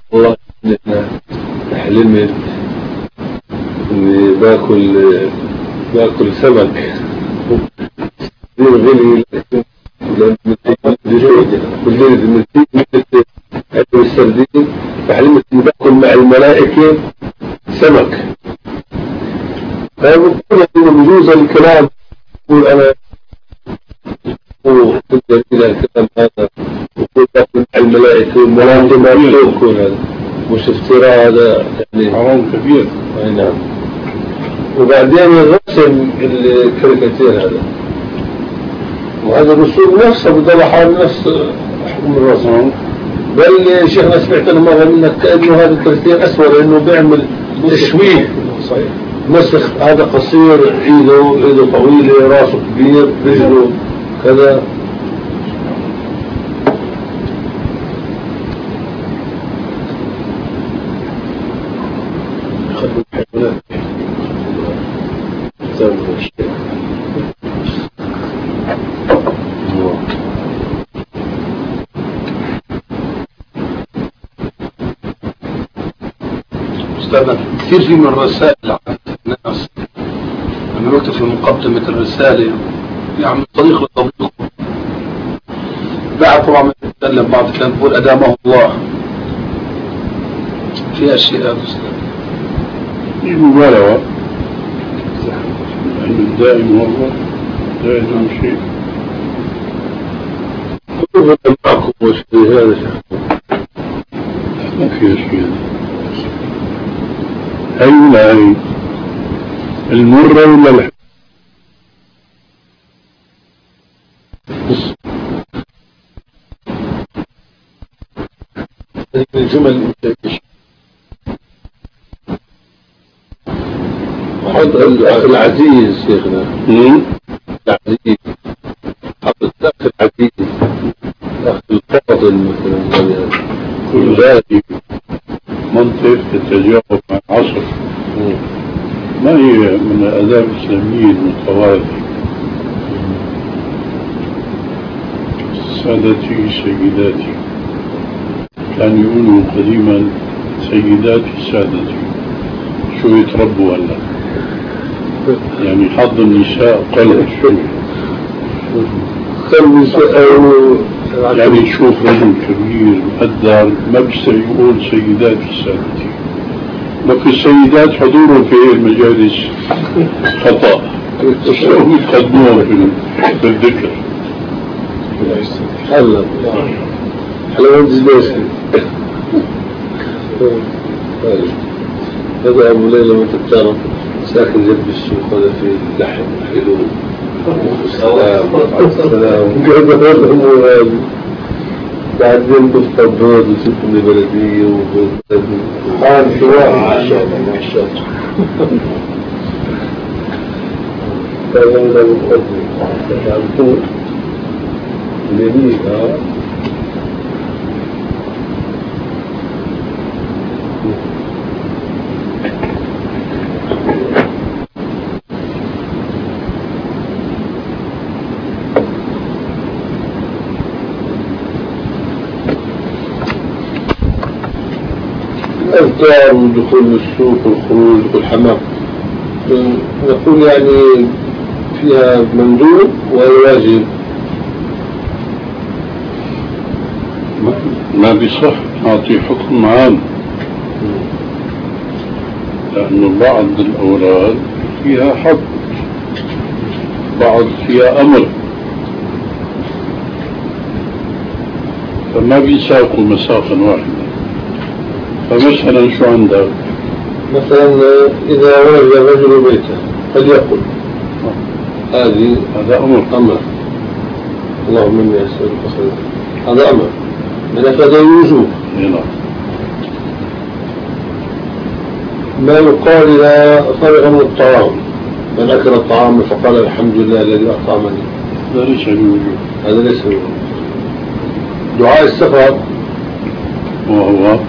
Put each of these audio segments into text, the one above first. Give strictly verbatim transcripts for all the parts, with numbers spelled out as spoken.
والله حلمت اني باكل باكل سمك كثير غلي بالليل مثل السردين، فحلمت اني باكل مع الملائكة سمك. فبقول انه بجوز الكلام يقول انا وتقدر الى الكلام هذا وقول باكل مع الملائكة والملائكة ما بتاكل، هذا مش افتراء، هذا يعني حرام كبير. اي نعم. وبعدين الرسم الكاريكاتير هذا، وهذا الرسوم نفسها بضل حال نفس حكم الرسم. بل شيخنا سمعت انا مرة منك كأنه هذا الكاريكاتير اسوأ لانه بيعمل تشويه. صحيح. مسخ، هذا قصير، ايده ايده طويلة، راسه كبير، رجله كذا. خلوا الحيوانات تعمل الشيء. أستاذ كثير في من الرسائل على الناس لما نكتب في مقدمة الرسالة يعني طريق للتطبيق، بعد طبعا ما نتكلم بعض كان نقول أدامه الله في أشياء يا أستاذ. في مبالغة يعني الدائم والله دائم شيء كله معكم وشيء هذا ما في شيء. هاي ولا هاي المرة ولا الحلوة؟ هذه الجمل العزيز شيخنا العزيز حط الأخ العزيز الأخ الفاضل مثلا كل ذلك منطق تتجاوب مع العصر، ما هي من الآداب الإسلامية المتواضعة. سادتي سيداتي، كان يقولوا قديما سيداتي سادتي، شو يتربوا هلا يعني حظ النساء قل شوي. يعني يشوف رجل كبير مقدر ما بيستطيع يقول سيداتي سادتي، لكن السيدات حضورهم في المجالس خطأ، شو يقدموهم في الذكر. هلا هلا وانت بيسي هذا أبو ليلى ما تبتعرف ساكن جنب السوق، هذا في لحم حلو سلام سلام قاعد الأمور هذه. بعدين بالطباد وست من البلدية وبلدية حال شواء ما شاء الله ما شاء الله. هذا من المقدم عم تقول اليمين ها الأذكار والدخول للسوق والخروج والحمام، نقول يعني فيها مندوب والواجب. ما بيصح نعطي حكم عام، لأن بعض الأوراد فيها حق، بعض فيها أمر، فما بيساقوا مسافة واحدة. فمثلا شو عندك؟ مثلا إذا ولد الرجل بيته فليقل هذه هذا أمر أمر اللهم إني أسألك خير، هذا أمر من أفاد الوجوب. ما يقال إذا فرغ من الطعام، من أكل الطعام فقال الحمد لله الذي أطعمني، هذا ليس الوجوب، هذا ليس الوجوب. دعاء السفر وهو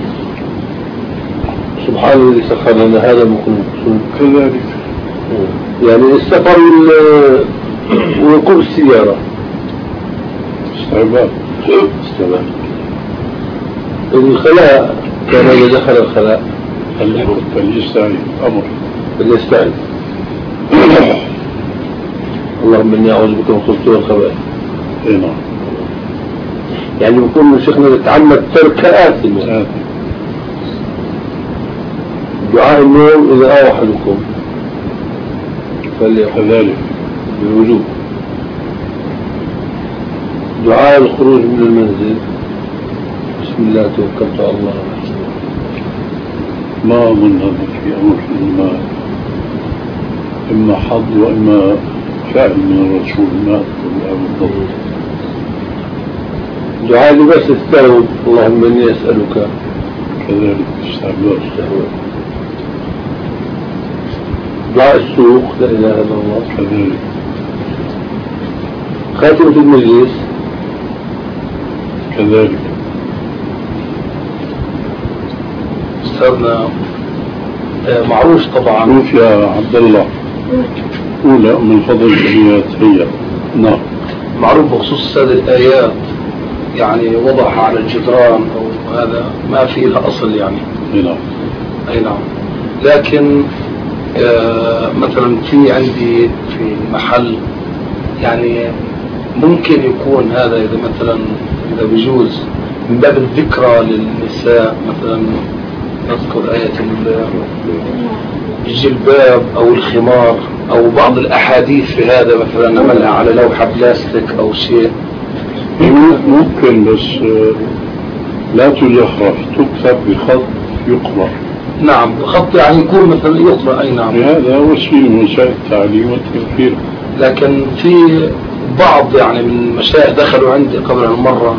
سبحان الذي سخر لنا هذا مكتوب كذلك. يعني السفر وركوب السيارة استعباد استعباد. الخلاء كان إذا دخل الخلاء فليستعين أمر فليستعين اللهم إني أعوذ بك من الخبث والخبائث. إيه نعم. يعني بكون شيخنا نتعمد ترك آثم. دعاء النوم إذا آوى أحدكم كذلك بالوجوب. دعاء الخروج من المنزل بسم الله توكلت على الله. ما أظن هذا في أمر إما إما حظ وإما فعل من الرسول ما أذكر بالضبط. دعاء لباس الثوب اللهم إني أسألك كذلك استعباس. دعاء السوق لا إله إلا الله كذلك. خاتمة المجلس كذلك. أستاذنا معروف طبعا. شوف يا عبد الله أولى من فضل الآيات هي نعم معروف بخصوص هذه الآيات يعني وضعها على الجدران أو هذا ما في لها أصل يعني. نعم. أي نعم. لكن آه مثلا في عندي في محل يعني ممكن يكون هذا إذا مثلا إذا بيجوز من باب الذكرى للنساء مثلا نذكر آية الجلباب أو الخمار أو بعض الأحاديث في هذا مثلا نعملها على لوحة بلاستيك أو شيء. ممكن بس لا تزخرف تكتب بخط يقرأ. نعم خط يعني يكون مثلا يقرأ. أي نعم. هذا وسيلة من وسائل التعليم والتذكير. لكن في بعض يعني من المشايخ دخلوا عندي قبل المرة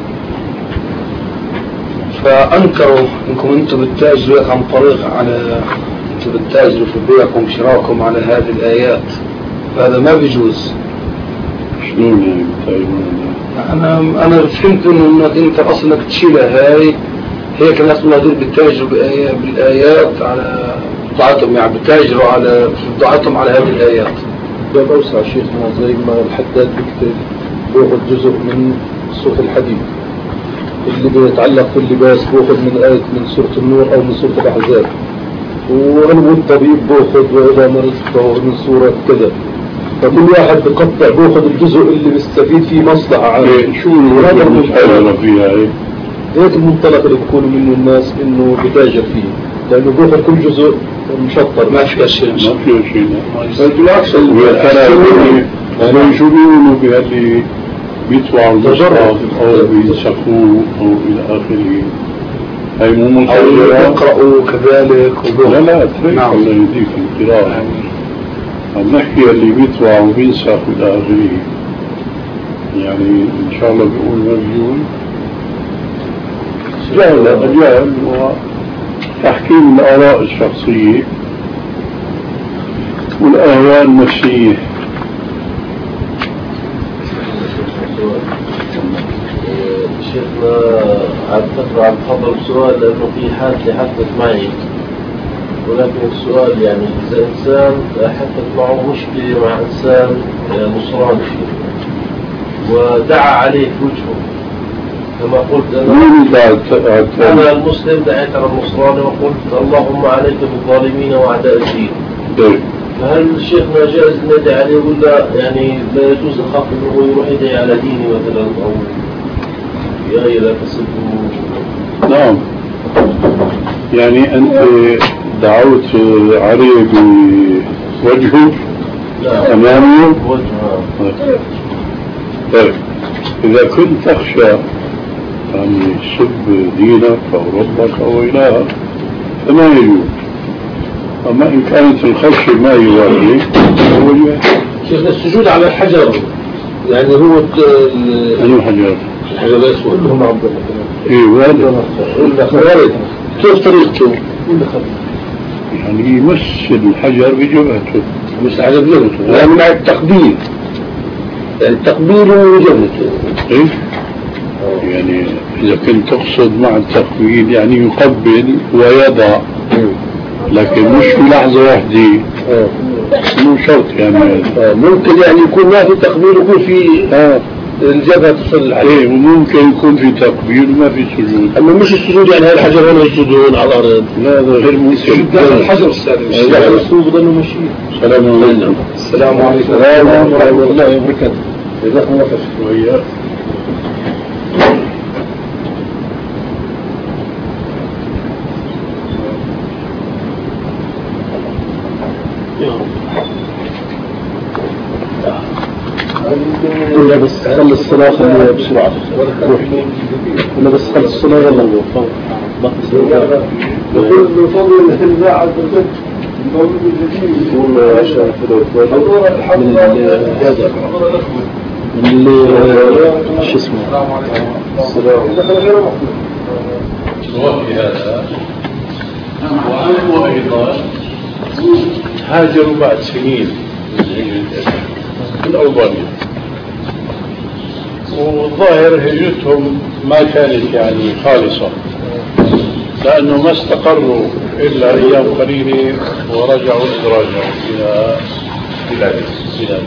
فأنكروا إنكم أنتم بتتاجروا عن طريق على أنتم بتتاجروا في بيعكم وشراكم على هذه الآيات فهذا ما بيجوز. شلون يعني بتتاجرون؟ أنا أنا فهمت إنه أنت أصلك تشيلها هاي هيك الناس الله دول بتتاجروا بالآيات على بضاعتهم يعني بتتاجروا على بضاعتهم على هذه الآيات. باب أوسع شيخنا زي ما الحداد بيكتب بياخذ جزء من سورة الحديد اللي بيتعلق في اللباس بياخذ من آية من سورة النور أو من سورة الأحزاب وغلب الطبيب بياخذ وإذا مرضت من سورة كذا فكل واحد بقطع بياخذ الجزء اللي بيستفيد فيه مصلحة عامة. شو المنطلق فيها هيك؟ هيك المنطلق اللي بيكونوا منه الناس إنه بتاجر فيه لأنه بياخذ كل جزء مشطر ما في شيء ما في شيء. بالعكس يعني شو بيقولوا بهاللي بيدفعوا المصحف أو بينسخوه أو إلى آخره هاي مو متاجرة أو يقرأوا كذلك. لا لا اترك الله يهديك القراءة. عم نحكي اللي بيدفع وبينسخ إلى آخره يعني إن شاء الله بيقول مرجون جهل جهل وتحكيم الآراء الشخصية والأهواء النفسية. شيخنا أعتقد عن فضل السؤال لأنه في حادثة حدثت معي ولكن السؤال يعني إذا إنسان حدث معه مشكلة مع إنسان نصراني ودعا عليه في وجهه كما قلت أنا أنا المسلم دعيت على النصراني وقلت اللهم عليك بالظالمين وأعداء الدين. فهل شيخنا جائز ندعي عليه ولا يعني لا يجوز أخاف أنه يروح يدعي على ديني مثلا أو يا لا تسبه؟ نعم يعني أنت دعوت عليه بوجهه أمامه وجهه. طيب إذا كنت تخشى أن يسب دينك أو ربك أو إلهك فما يجوز. أما إن كانت الخشية ما يواجه هو شيخنا السجود على الحجر يعني هو أنه حجر الحجر الأسود كلهم عبد الله إيه وارد وارد كيف طريقته؟ يعني يمس الحجر بجبهته مش الحجر بجبهته يعني مع التقبيل يعني التقبيل وجبهته. إيه يعني إذا كنت تقصد مع التقبيل يعني يقبل ويضع لكن مش في لحظة واحدة مو شرط يعني ممكن يعني يكون ما في تقبيل ويكون في آه الجبهة تصل الحجر. ايه وممكن يكون في تقبيل وما في سجود. اما مش السجود يعني الحجر هنا يسجدون على الارض. لا هذا غير ممكن. الحجر السادس. لا الرسول بضلوا ماشيين. السلام عليكم. السلام عليكم ورحمة الله وبركاته. جزاكم الله خير. وإياك. ولا بس خلص الصلاة خليها بسرعة. ولا بس خلص الصلاة يلا نروح. نقول من فضل الله عز وجل يكون عشان كذا من هذا من شو اسمه السلام. وفي هذا وعنه أيضا هاجروا بعد سنين من ألبانيا، والظاهر هجرتهم ما كانت يعني خالصة، لأنه ما استقروا إلا أيام قليلة ورجعوا رجعوا إلى بلادهم.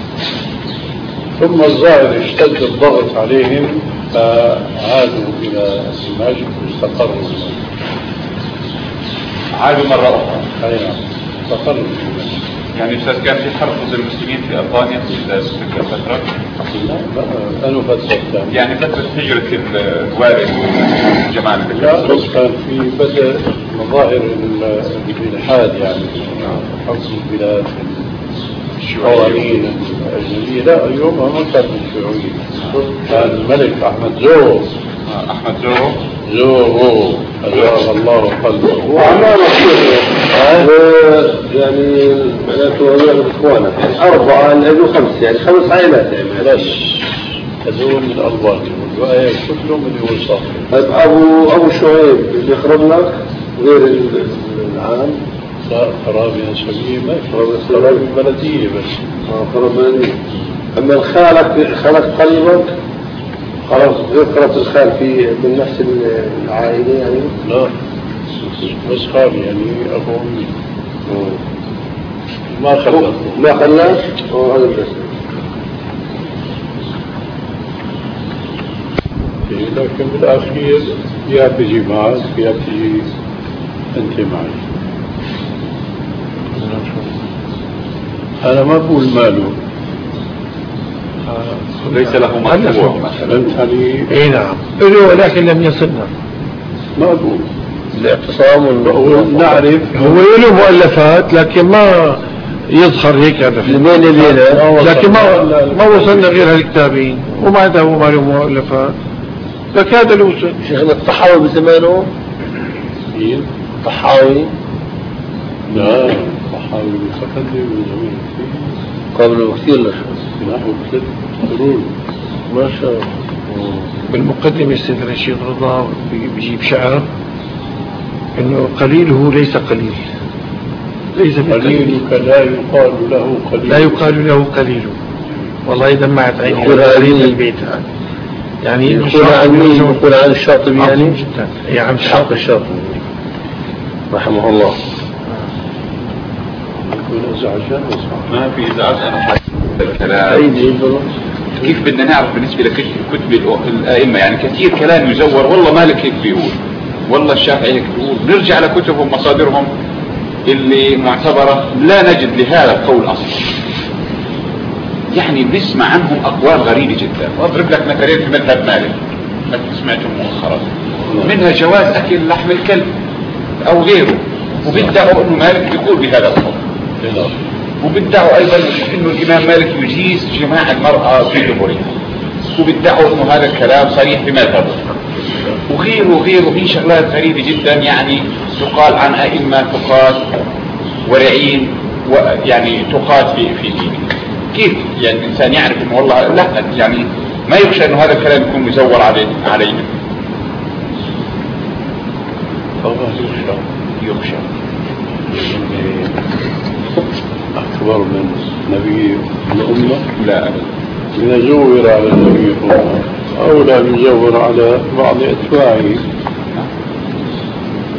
ثم الظاهر اشتد الضغط عليهم فعادوا إلى دمشق واستقروا. عادوا مرة أخرى. أي نعم استقروا. يعني أستاذ كان في حرب ضد المسلمين في ألبانيا في تلك الفترة؟ لا أنا فترة ثانية. يعني فترة هجرة الوالد والجماعة. لا بس كان في بدء مظاهر الإلحاد يعني حكم البلاد القوانين الأجنبية. لا يومها ما كانت الشيوعية، كان الملك أحمد زورو. أحمد زورو زورو أزار الله قلبه وعمال يعني معناته هذول إخوانا أربعة لأنه خمس يعني خمس عائلات يعني بس هذول من ألبانيا والبقايا كلهم من يوصل. أبو أبو شعيب اللي خرب لك غير العام. لا خراب يا سبيل ما خراب البلدية بس. آه خراب بلدية. أما الخالك خالك قريبك خلاص غير خلاص الخال في من نفس العائلة يعني. لا بس خال يعني أبو أمي ما خلاه ما خلاش هذا بس. لكن بالأخير يا تجي معك يا تجي أنت معي. أنا ما بقول ماله ليس له مطلوب فهمتني. اي نعم له ولكن لم يصلنا. ما بقول الاعتصام نعرف هو له مؤلفات لكن ما يظهر هيك هذا لمين لينا لكن ما ما وصلنا غير هالكتابين وما هذا هو ما له مؤلفات لكن هذا اللي وصل. شيخنا الطحاوي بزمانه مين؟ الطحاوي لا الطحاوي متقدم من زمان قبله كثير لشو نحو ثلاث قرون ما شاء الله. بالمقدمة السيد رشيد رضا بيجيب شعر انه قليله ليس قليل ليس قليلك لا يقال له قليل لا يقال له قليل. والله دمعت عيني قريب البيت هذا يعني يقول عن مين؟ يقول عن الشاطبي يعني جدا يا عم حق الشاطبي رحمه الله. يكون ازعجان ما في إزعاج. أنا الكلام كيف بدنا نعرف بالنسبة لكتب الأئمة يعني كثير كلام يزور. والله مالك هيك بيقول، والله الشافعي هيك بيقول. نرجع لكتبهم مصادرهم اللي معتبرة لا نجد لهذا القول أصلا. يعني بنسمع عنهم أقوال غريبة جدا. وأضرب لك مثالين في مذهب مالك ما سمعتم مؤخرا، منها جواز أكل لحم الكلب أو غيره، وبيدعوا أنه مالك يقول بهذا القول. وبيدعوا أيضا أنه الإمام مالك يجيز جماع المرأة في دبرها، وبيدعوا أنه هذا الكلام صريح بمذهبه، وغيره وغيره. في شغلات غريبة جدا يعني تقال عن أئمة تقال ورعين ويعني تقال في في دينه. كيف يعني الإنسان يعرف أنه والله لا يعني ما يخشى أنه هذا الكلام يكون مزور عليه علينا؟ الله يخشى يخشى أكبر من نبي الأمة؟ لا من يزور على النبي الأمة أو لا يزور على بعض أتباعه.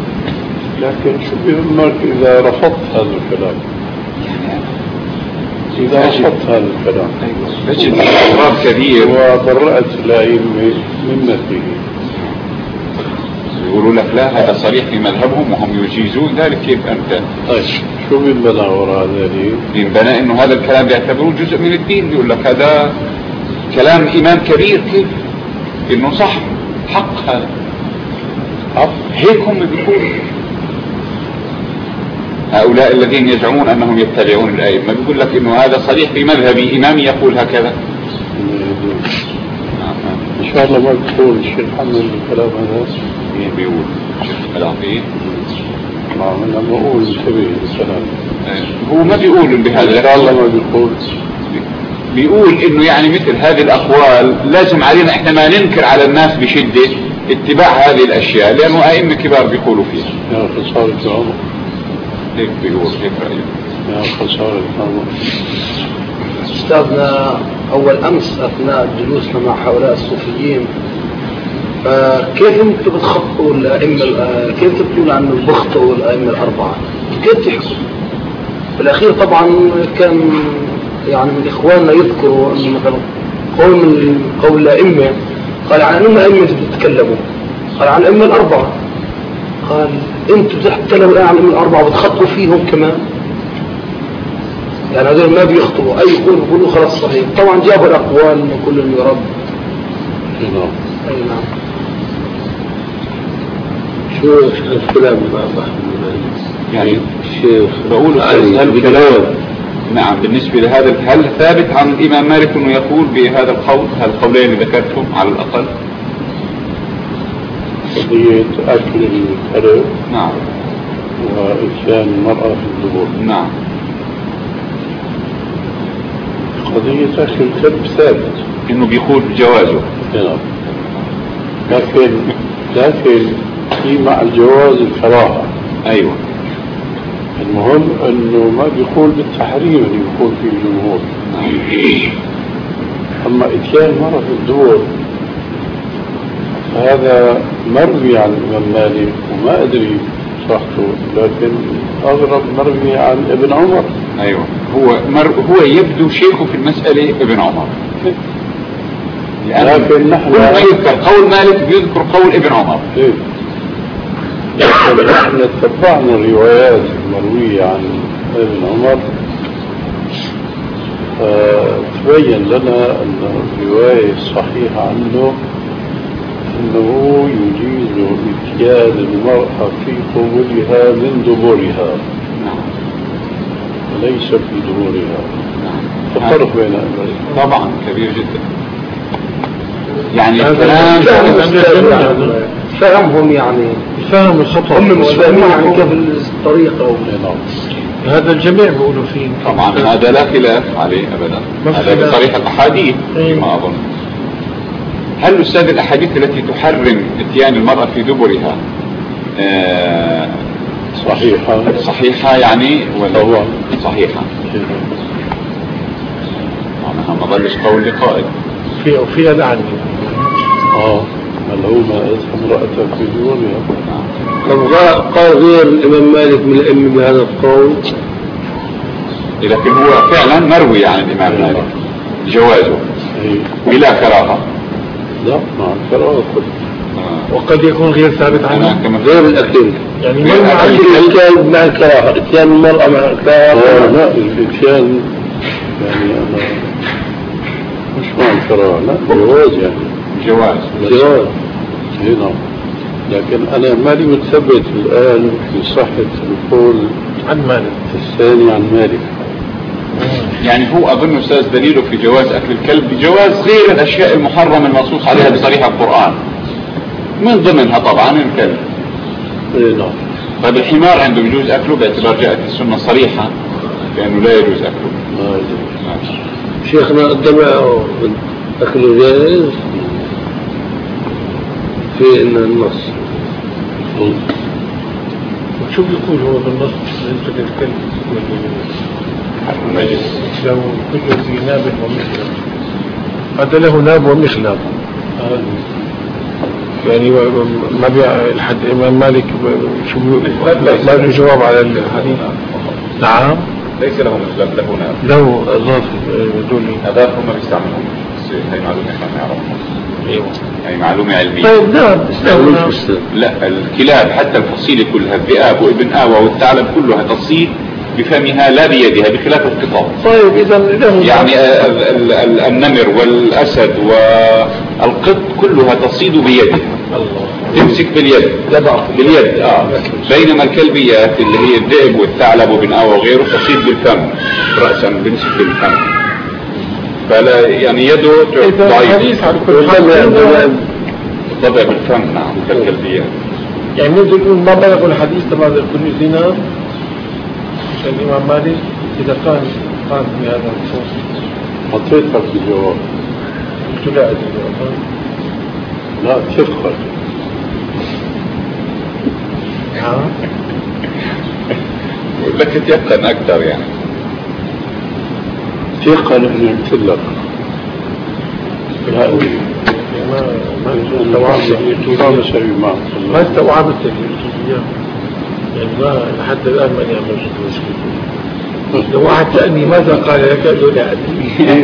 لكن شو بيهمك إذا رفضت هذا الكلام؟ إذا أخذت هذا الكلام تجد إضراب كبير وبرأت الأئمة مما فيه. يقولوا لك لا هذا صريح في مذهبهم وهم يجيزون ذلك. كيف أنت؟ طيب شو بينبنى وراء ذلك؟ بينبنى إنه هذا الكلام بيعتبروه جزء من الدين. بيقول لك هذا كلام إمام كبير. كيف؟ إنه صح حق هذا حق. هيك هم بيقولوا هؤلاء الذين يزعمون أنهم يتبعون الأئمة. بيقول لك إنه هذا صريح في مذهبي، إمامي يقول هكذا. إن شاء الله ما بتقول الشيخ محمد الكلام هذا. مين بيقول؟ الشيخ الخلافي. نعم أنا بقول انتبه الكلام. هو ما بيقول بهذا. إن شاء الله ما بيقول. بيقول إنه يعني مثل هذه الأقوال لازم علينا إحنا ما ننكر على الناس بشدة اتباع هذه الأشياء لأنه أئمة كبار بيقولوا فيها. يا خسارة العمر. هيك بيقول هيك رأيه. يا خسارة العمر. أستاذنا أول أمس أثناء جلوسنا مع هؤلاء الصوفيين فكيف أنتم بتخطوا الأئمة، كيف تقولون عن بخطوا الأئمة الأربعة؟ كيف تحكوا؟ في الأخير طبعا كان يعني من إخواننا يذكروا أن مثلا قول من قول الأئمة قال عن أئمة أئمة بتتكلموا، قال عن الأئمة الأربعة، قال أنتم بتتكلموا الآن عن الأئمة الأربعة بتخطوا فيهم كمان. يعني هذول ما بيخطئوا أي يقول يقولوا خلاص صحيح. طبعا جابوا الأقوال وكل يرد. نعم. أي نعم. شو الكلام مع محمد يعني الشيخ بقول هذا الكلام. نعم بالنسبة لهذا هل ثابت عن الإمام مالك أنه يقول بهذا القول، هالقولين اللي ذكرتهم على الأقل؟ قضية أكل الكلب. نعم. وإتيان المرأة في الدبور. نعم. قضية أكل الكلب ثابت إنه بيقول بجوازه. نعم. لكن لكن في مع الجواز الكراهة. أيوة. المهم أنه ما بيقول بالتحريم اللي بيقول فيه الجمهور. أما إتيان مرة في الدور هذا مروي عن الإمام مالك وما أدري صحته، لكن أغرب مروي عن ابن عمر. أيوة. هو مر هو يبدو شيخه في المسألة ابن عمر. لكن نحن كل ما يذكر قول مالك بيذكر قول ابن عمر. إيه؟ لكن نحن تبعنا الروايات المروية عن ابن عمر تبين لنا أن الرواية الصحيحة عنه أنه يجيز إتيان المرأة في قبولها من دبرها وليس في دبرها. الفرق بين الأمرين طبعا كبير جدا. يعني الكلام فهمهم يعني فهم الخطأ هم مش فاهمين يعني كيف الطريقة. هذا الجميع بيقولوا فيه. طبعا هذا لا خلاف عليه أبدا. هذا بصريح الأحاديث ما أظن. هل أستاذ الأحاديث التي تحرم اتيان المرأة في دبرها آه صحيحة صحيحة يعني ولا صحيحة؟ أنا ما ظلش قول لقائد في في هذا عني. آه ملعومة امرأة في دبرها. طب قال غير الإمام مالك من الأئمة بهذا القول؟ لكن هو فعلا مروي عن الإمام مالك جوازه بلا كراهة. لا مع الكراهة. وقد يكون غير ثابت عنه غير الأكل يعني غير الإتيان مع الكراهة. إتيان المرأة مع الكراهة. لا الإتيان يعني أنا مش مع الكراهة، لا جواز يعني جواز جواز هنا. لكن أنا مالي متثبت الآن في صحة القول عن مالك الثاني عن مالك. يعني هو أظن أستاذ دليله في جواز أكل الكلب بجواز غير الأشياء المحرمة المنصوص عليها بصريح القرآن من ضمنها طبعا الكلب. نعم. طيب الحمار عنده يجوز أكله باعتبار جاءت السنة صريحة بأنه لا يجوز أكله. شيخنا الدماء أكله جائز في إن النص. شو بيقول هو بالنص بالنسبة للكلب لو كل ذي ناب ومخلب هذا له ناب ومخلب يعني ما بيع الحد الإمام مالك شو ما له جواب على الحديث. نعم ليس له مزلق له نار له اضافه دول هذا هم ما بيستعملون بس هي معلومه احنا نعرفها. ايوه هي معلومه علميه. طيب نعم استعملوا لا الكلاب حتى الفصيله كلها الذئاب وابن آوى والثعلب كلها تصيد بفمها لا بيدها بخلاف القطط. طيب اذا له يعني ال ال ال النمر والاسد والقط كلها تصيد بيدها. الله. تمسك باليد باليد اه بينما الكلبيات اللي هي الذئب والثعلب وابن آوى وغيره تصيد بالفم راسا بنسك بالفم. فلا يعني يده ضعيف. الضبع بالفم نعم كالكلبيات. يعني نقدر نقول ما بلغوا الحديث تبع الكل دينار الإمام مالك إذا كان قام بهذا الخصوص. حطيتها في الجواب. قلت لا أدري الجواب. لا تفخر. ها؟ بقول لك تيقن أكثر يعني. تيقن إنه قلت لك. لا أدري. ما ما استوعبت ما استوعبت الكيفية. يعني ما لحد الآن ما يعمل مشكلة. لو واحد سألني ماذا قال لك أقول لا أدري.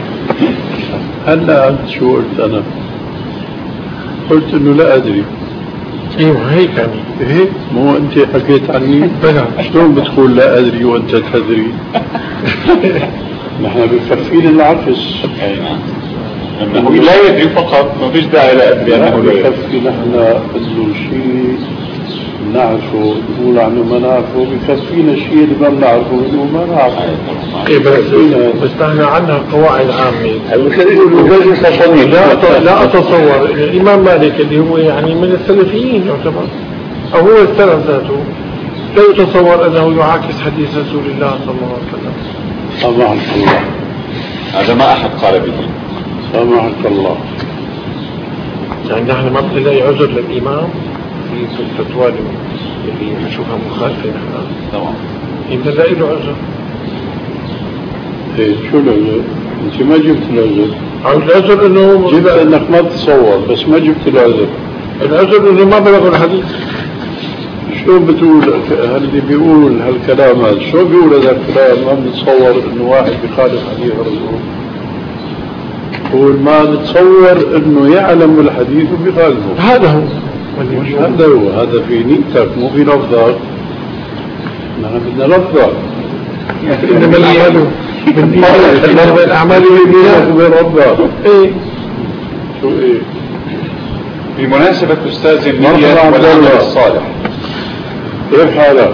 هلا أنت شو قلت أنا؟ قلت إنه لا أدري. ايوه هيك يعني هيك مو أنت حكيت عني؟ بلى شلون بتقول لا أدري وأنت تدري؟ نحن بكفينا العكس. أي نعم. أنه لا يدري فقط ما فيش داعي لا أدري أنا بكفي نحن إنه شيء نعرفه نقول عنه ما نعرفه بكفينا شيء اللي ما بنعرفه نقول ما نعرفه. إيه بس بس نحن عندنا قواعد عامة. لا لا أتصور الإمام مالك اللي هو يعني من السلفيين يعتبر أو هو السلف ذاته لا يتصور أنه يعاكس حديث رسول الله صلى الله عليه وسلم. سامحك الله. هذا ما أحد قال به. سامحك الله. يعني نحن ما بنلاقي عذر للإمام في الفتوى اللي نشوفها مخالفة نحن. تمام. إذا نلاقي له عذر. إيه شو العذر؟ أنت ما جبت العذر. العذر إنه جبت إنك ما تتصور بس ما جبت العذر. العذر إنه ما بلغوا الحديث. شو بتقول اللي بيقول هالكلام هذا؟ شو بيقول هذا الكلام؟ ما بنتصور إنه واحد بخالف حديث الرسول. يقول ما نتصور إنه يعلم الحديث وبيخالفه. هذا هو. مش هذا هو، هذا في نيتك مو في لفظك. نحن بدنا لفظك. إنما الأعمال بالنيات الأعمال بالنيات وبين ربك. إيه شو إيه؟ بمناسبة أستاذ النية والعمل الصالح. كيف حالك؟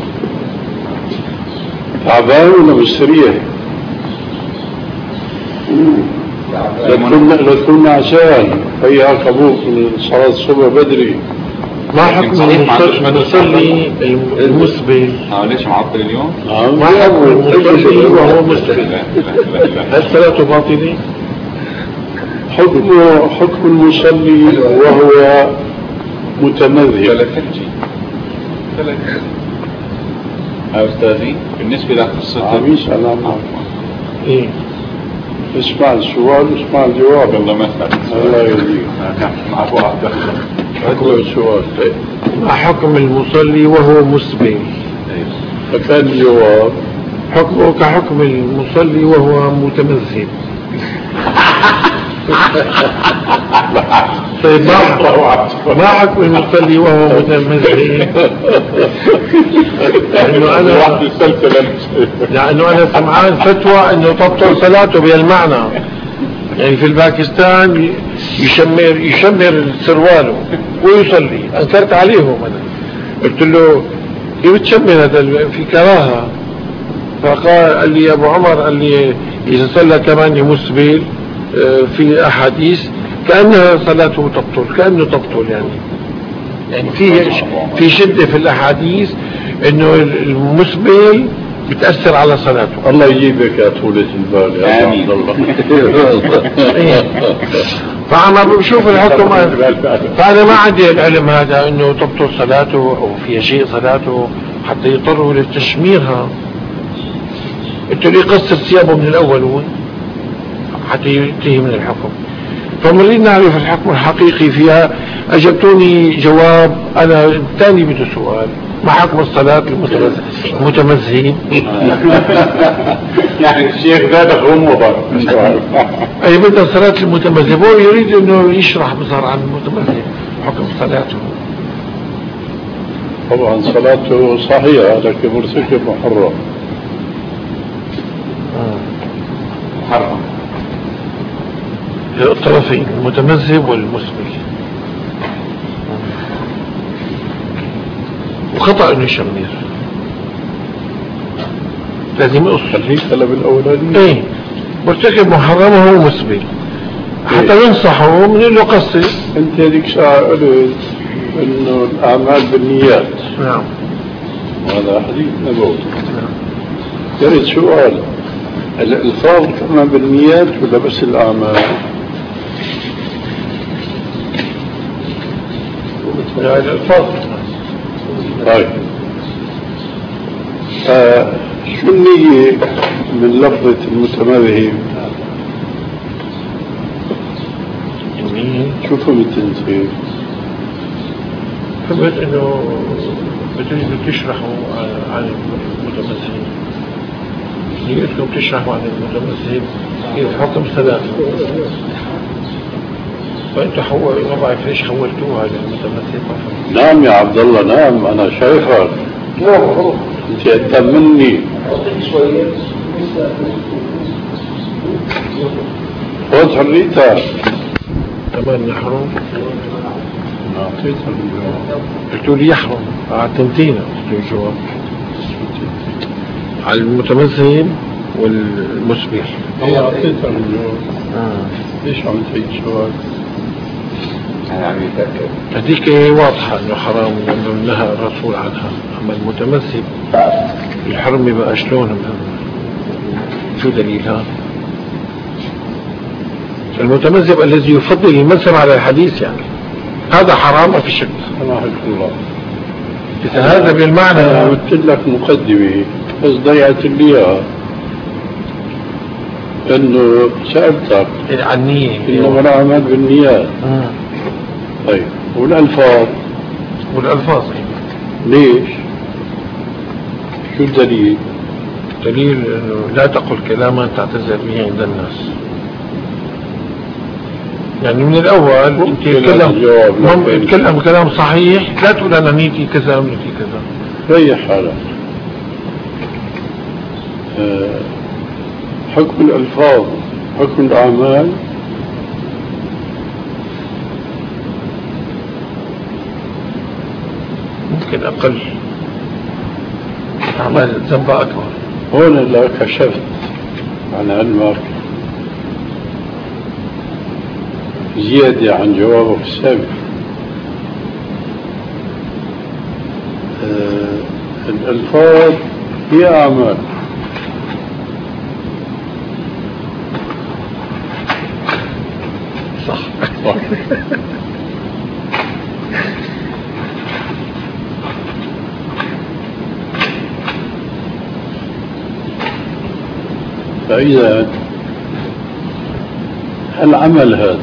تعبان ولا مستريح؟ لا تكون نعسان فيها أبوك من صلاة الصبح بدري. ما حكم المصلي المسبل؟ اه ليش معطل اليوم؟ ما حكم المصلي وهو مسبل؟ هل صلاته باطلة؟ حكم حكم المصلي وهو متمذهب. ثلاثة ثلاثة أستاذي بالنسبة لقصة عم يسأل عنه. إيه اسمع السؤال اسمع الجواب. الله ما سمعت الله يهديك. معك واحد حكم السؤال. ما حكم المصلي وهو مسبل؟ فكان الجواب حكمه كحكم المصلي وهو متمذهب. طيب ما ما حكم المصلي وهو متمذهب؟ لأنه أنا لأنه أنا سمعان فتوى إنه تبطل صلاته بهالمعنى. يعني في الباكستان يشمر يشمر سرواله ويصلي. أنكرت عليهم أنا قلت له كيف تشمر هذا في كراهة؟ فقال قال لي أبو عمر قال لي إذا صلى كمان مسبل في أحاديث كأنها صلاته تبطل كأنه تبطل يعني يعني في في شدة في الأحاديث إنه المسبل بتأثر على صلاته. الله يجيبك يا طولة البال يا عبد الله. فأنا بشوف الحكم فأنا ما عندي العلم هذا إنه تبطل صلاته أو في شيء صلاته حتى يضطروا لتشميرها. قلت له يقصر ثيابه من الأول هو حتى ينتهي من الحكم. فمريد نعرف الحكم الحقيقي فيها. أجبتوني جواب. أنا الثاني بده سؤال ما حكم الصلاة المتمزهين؟ يعني الشيخ زاد غمضة. أي بدأ صلاة المتمزهين، هو يريد أنه يشرح بصار عن المتمزهين حكم صلاته. طبعا صلاته صحيحة لكن مرتكب محرم. محرم الطرفين المتمذهب والمسبل. وخطأ انه يشمر، لازم يقص. خليك هلا بالاولاني. ايه مرتكب محرم وهو مسبل، حتى ينصحه من انه قصر. انت هذيك ساعة قلت انه الاعمال بالنيات. نعم. وهذا حديث نبوي. يريد سؤال، الالفاظ كمان بالنيات ولا بس الاعمال؟ يعني الألفاظ. طيب آه شو النية من لفظة المتمذهب؟ شو فهمت انت؟ فهمت انه بتريدوا تشرحوا عن المتمذهب، نيتكم تشرحوا عن المتمذهب كيف حكم صلاته، فانتوا حول ما بعرف ليش حولتوها على المتمذهب. نعم يا عبد الله نعم، انا شايفك انت اكثر مني. خذ حريتك. كمان يحرم. اعطيتها الجواب. قلتوا لي يحرم اعتمتينا الجواب على المتمذهب والمسبح. ايه اعطيتها الجواب. آه. ليش عم تعيد سؤال؟ يعني يتأكد. هذيك واضحة انه حرام لانه نهى الرسول عنها، اما المتمسك الحرم يبقى شلون؟ شو دليلها؟ المتمذهب الذي يفضل المذهب على الحديث، يعني هذا حرام ما في شك. سماحة الله إذا هذا بالمعنى. انا قلت لك مقدمة بس ضيعت لي اياها، انه سألتك عن النية انما الاعمال بالنيات. آه. طيب والالفاظ؟ والألفاظ ليش؟ شو الدليل؟ دليل انه لا تقل كلاما تعتذر به عند الناس. يعني من الاول انت تتكلم تتكلم كلام صحيح، لا تقول انا نيتي كذا ونيتي كذا. ريح حالك. أه حكم الالفاظ حكم الاعمال. ممكن اقل، اعمال ذنبها اكبر. هون لا كشفت عن علمك زيادة عن جوابك السابق. أه الألفاظ هي أعمال. صح. فإذا العمل هذا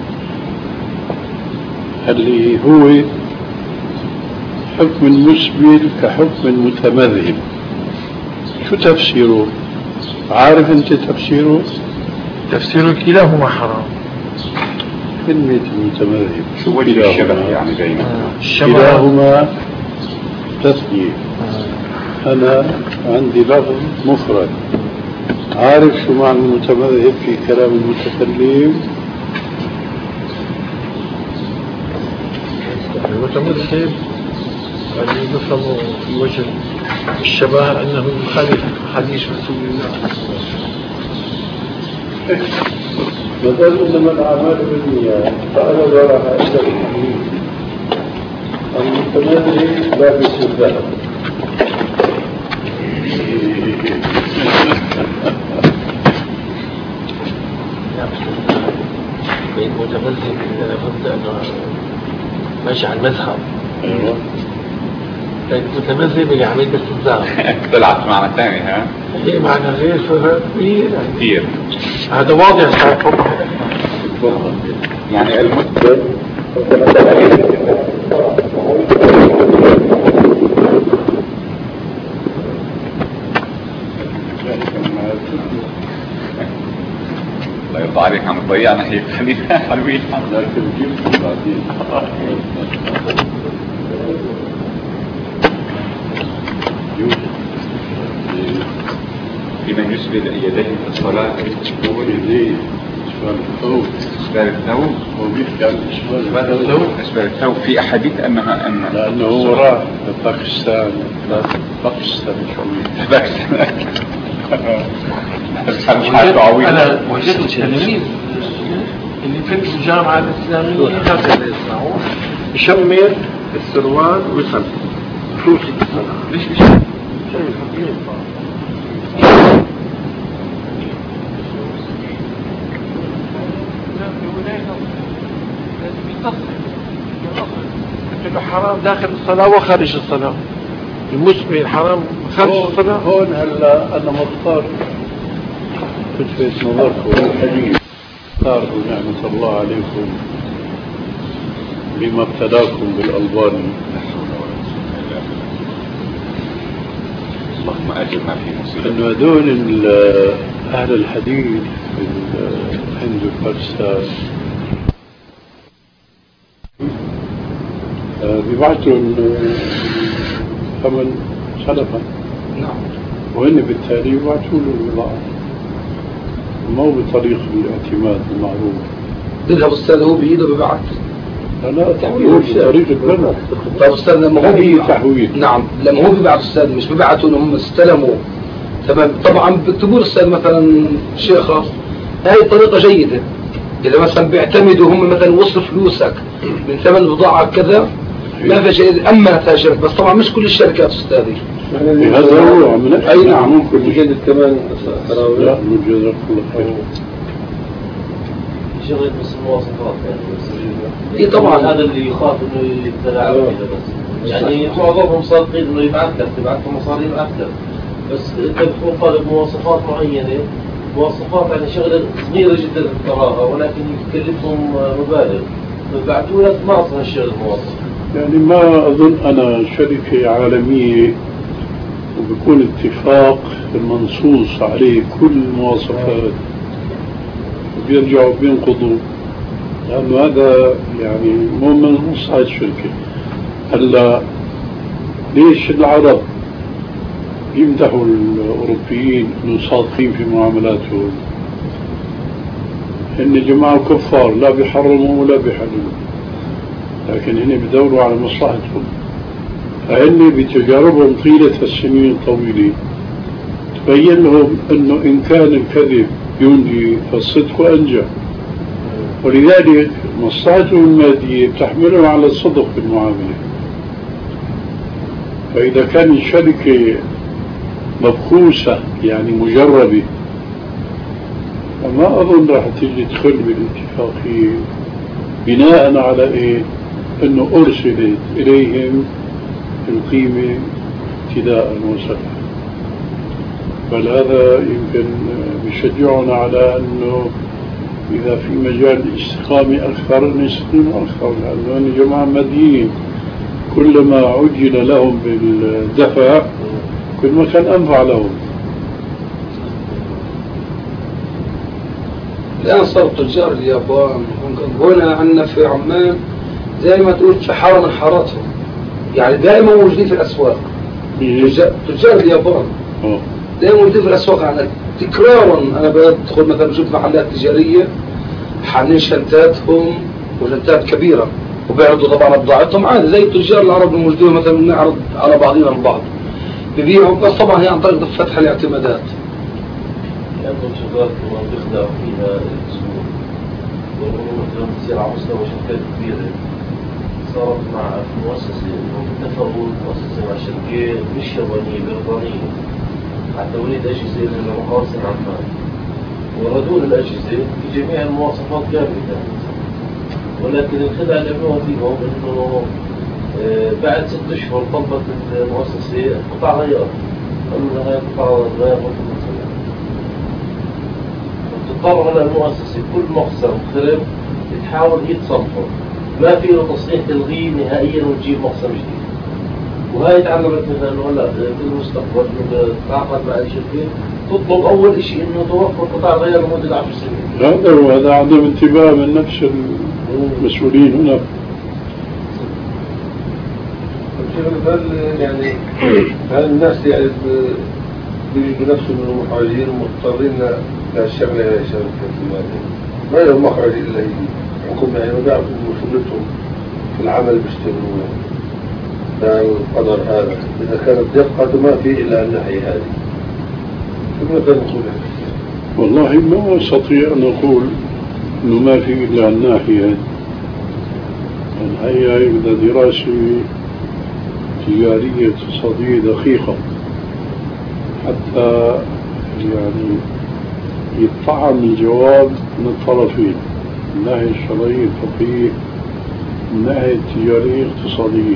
اللي هو حكم مسبل كحكم متمذهب، شو تفسيره؟ عارف انت تفسيره؟ تفسير كلاهما حرام. كلمة المتمذهب شو وجه الشبه يعني بينهما؟ كلاهما تثنية. أنا عندي لفظ مفرد، عارف شو معنى المتمذهب في كلام المتكلم؟ المتمذهب الذي يفهم في وجه الشبه انه يخالف حديث رسول الله. ما دام انما الاعمال بالنيات فانا وراها الا بالتحليل. المتمذهب لابس الذهب. المتمذهب اذا فهمت انه ماشي على المذهب. ايوه. المتمذهب اللي عمل بس الذهب. طلعت معنى ثاني. ها؟ ايه معنى غير كبير كثير. هذا واضح. يعني المسلم ضيعنا هيك خلينا حلوين. لكن جبت بعدين بمن يسبل يديه في الصلاة هو يديه إسبال الثوب. إسبال الثوب هو بيحكي عن إسبال الثوب. إسبال الثوب في أحاديث أنها أن لأنه هو راح باكستان باكستان شوي باكستان. أنا وجدت تلاميذ اللي في الجامعة الإسلامية هكذا يصنعون، يشمر السروال ويصلي فلوس الصلاة. ليش ليش؟ شيء خطير. انه حرام داخل الصلاة وخارج الصلاة. المسلم حرام خارج الصلاة. هون هلا أنا مضطر تلفت نظركم الحديث اختاره نعمة الله عليكم بما ابتلاكم بالألباني. اللهم أجل ما في مصيبة. إنه هذول أهل الحديث في الهند وباكستان بيبعثوا ثمن سلفا. نعم. وهن بالتالي يبعثوا له البضاعة، ما هو بطريق الاعتماد المعروف. بيذهب أستاذ هو بإيده ببعث. لا لا تحويل بطريق البلد. طيب أستاذ لما هو هذه تحويل. نعم لما هو بيبعث أستاذ مش بيبعثوا إنهم استلموا. تمام طبعا بيكتبوا الأستاذ مثلا شيخة هاي طريقة جيدة. إذا مثلا بيعتمدوا هم مثلا وصل فلوسك من ثمن بضاعة كذا ما في شيء أما تاجرك، بس طبعا مش كل الشركات أستاذي. هذا هو من أي نعم ممكن يجدد كمان. لا مجدد كل خير. شغل بس المواصفات يعني. إيه طبعا هذا اللي يخاف إنه يبتلع كذا بس. يعني معظمهم صادقين إنه يبعث لك تبعث مصاري يبعث لك، بس أنت بتكون طالب مواصفات معينة، مواصفات يعني شغلة صغيرة جدا تراها ولكن يكلفهم مبالغ، فبعتوا لك ما أصلا الشغل المواصف. يعني ما أظن أنا شركة عالمية وبكون اتفاق المنصوص عليه كل المواصفات وبيرجعوا بينقضوا، لأنه هذا يعني مو من مصلحة الشركة. هلا ليش العرب يمدحوا الأوروبيين إنه صادقين في معاملاتهم؟ هن جماعة كفار لا بيحرموا ولا بيحللوا، لكن هن بدوروا على مصلحتهم. فهن بتجاربهم طيلة السنين الطويلة تبين لهم أنه إن كان الكذب ينجي فالصدق أنجى، ولذلك مصلحتهم المادية تحملهم على الصدق في المعاملة. فإذا كان الشركة مبخوسة يعني مجربة فما أظن راح تيجي تدخل بالاتفاقية بناء على إيه؟ أنه أرسلت إليهم القيمة ابتداء وسلفا. بل هذا يمكن بيشجعنا على أنه إذا في مجال الاستقامة أكثر نستقيم أكثر، لأنه جماعة ماديين كلما عجل لهم بالدفع كل ما كان أنفع لهم. الآن صار تجار اليابان هنا عندنا في عمان زي ما تقول في حارة من حاراتهم، يعني دائما موجودين في الأسواق. تجار اليابان دائما موجودين في الأسواق، يعني تكرارا أنا بدخل مثلا بشوف محلات تجارية حاملين شنطاتهم وشنطات كبيرة وبيعرضوا طبعا بضاعتهم عادي زي التجار العرب الموجودين مثلا نعرض على بعضنا البعض ببيعوا، بس طبعا هي عن طريق فتح الاعتمادات. لأنه الشغلات كمان بيخدع فيها السوق، والأمور مثلا تصير على مستوى شركات كبيرة صارت مع مؤسسة إنه اتفقوا مؤسسة مع شركات مش يابانية بريطانية على توليد أجهزة للمخازن عمان، وردوا الأجهزة بجميع المواصفات كاملة، ولكن الخدعة اللي عملوها فيهم إنه بعد ست أشهر طلبت المؤسسة قطع غيار، قالوا لها قطع غيار متمثلة، تضطر على المؤسسة كل مخزن خرب تحاول يتصلحه، ما في له تصليح تلغيه نهائيا وتجيب مخزن جديد. وهي تعلمت مثلا انه هلا في المستقبل انه تتعاقد مع اي شركه تطلب أول شيء إنه توقف قطاع الغيار لمدة عشر سنين. هذا هو، هذا عدم انتباه من نفس المسؤولين هنا. هل يعني هل الناس يعني بيجدوا نفسهم انهم محاجين ومضطرين لهالشغله هي شغله المادة، ما لهم مخرج الا هي حكم يعني، وبيعرفوا شغلتهم في العمل بيشتغلوا القدر هذا. اذا كانت دقة ما في الا الناحية هذه، شو نقدر نقول؟ والله ما استطيع ان اقول انه ما في الا الناحية هذه. الحقيقة بدها دراسة تجارية اقتصادية دقيقة حتى يعني يطعم الجواب من الطرفين، من الناحية الشرعية الفقهية، من الناحية التجارية الاقتصادية.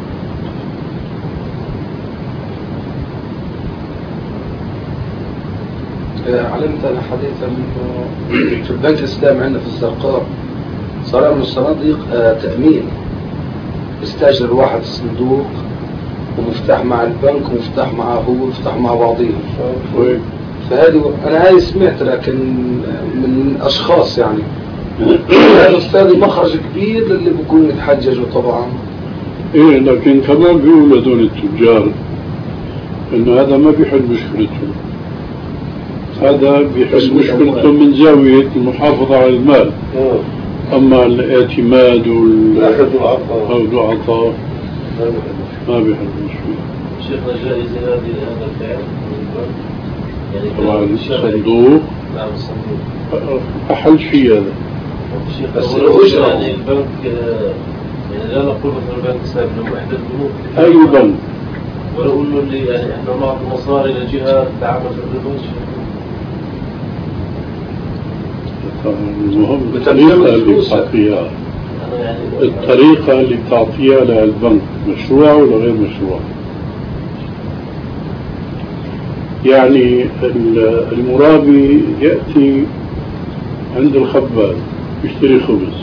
علمت أنا حديثا أنه في البنك الإسلامي عندنا في الزرقاء صار من الصناديق تأمين، يستأجر واحد الصندوق ومفتاح مع البنك ومفتاح معه هو ومفتاح مع بعضهم. فهذه أنا هاي سمعت لكن من أشخاص يعني هذا أستاذي مخرج كبير للي بيكون يتحججوا طبعا. إيه لكن كمان بيقولوا هذول التجار إنه هذا ما بيحل مشكلتهم، هذا بيحل مشكلتهم من زاوية المحافظة على المال. أما الاعتماد والعطاء ما بيحل مشكلة. شيخنا جائزة هذه هذا الفعل يعني طبعا الصندوق نعم الصندوق أحل شيء هذا. بس الأجرة يعني البنك يعني لا نقول مثل البنك الإسلامي إنه إحدى البنوك أي بنك ولا قلنا اللي يعني إحنا نعطي مصاري لجهات تعمل في البنوك. المهم الطريقة اللي بتعطيها الطريقة اللي بتعطيها للبنك مشروع ولا غير مشروع. يعني المرابي يأتي عند الخباز يشتري خبز،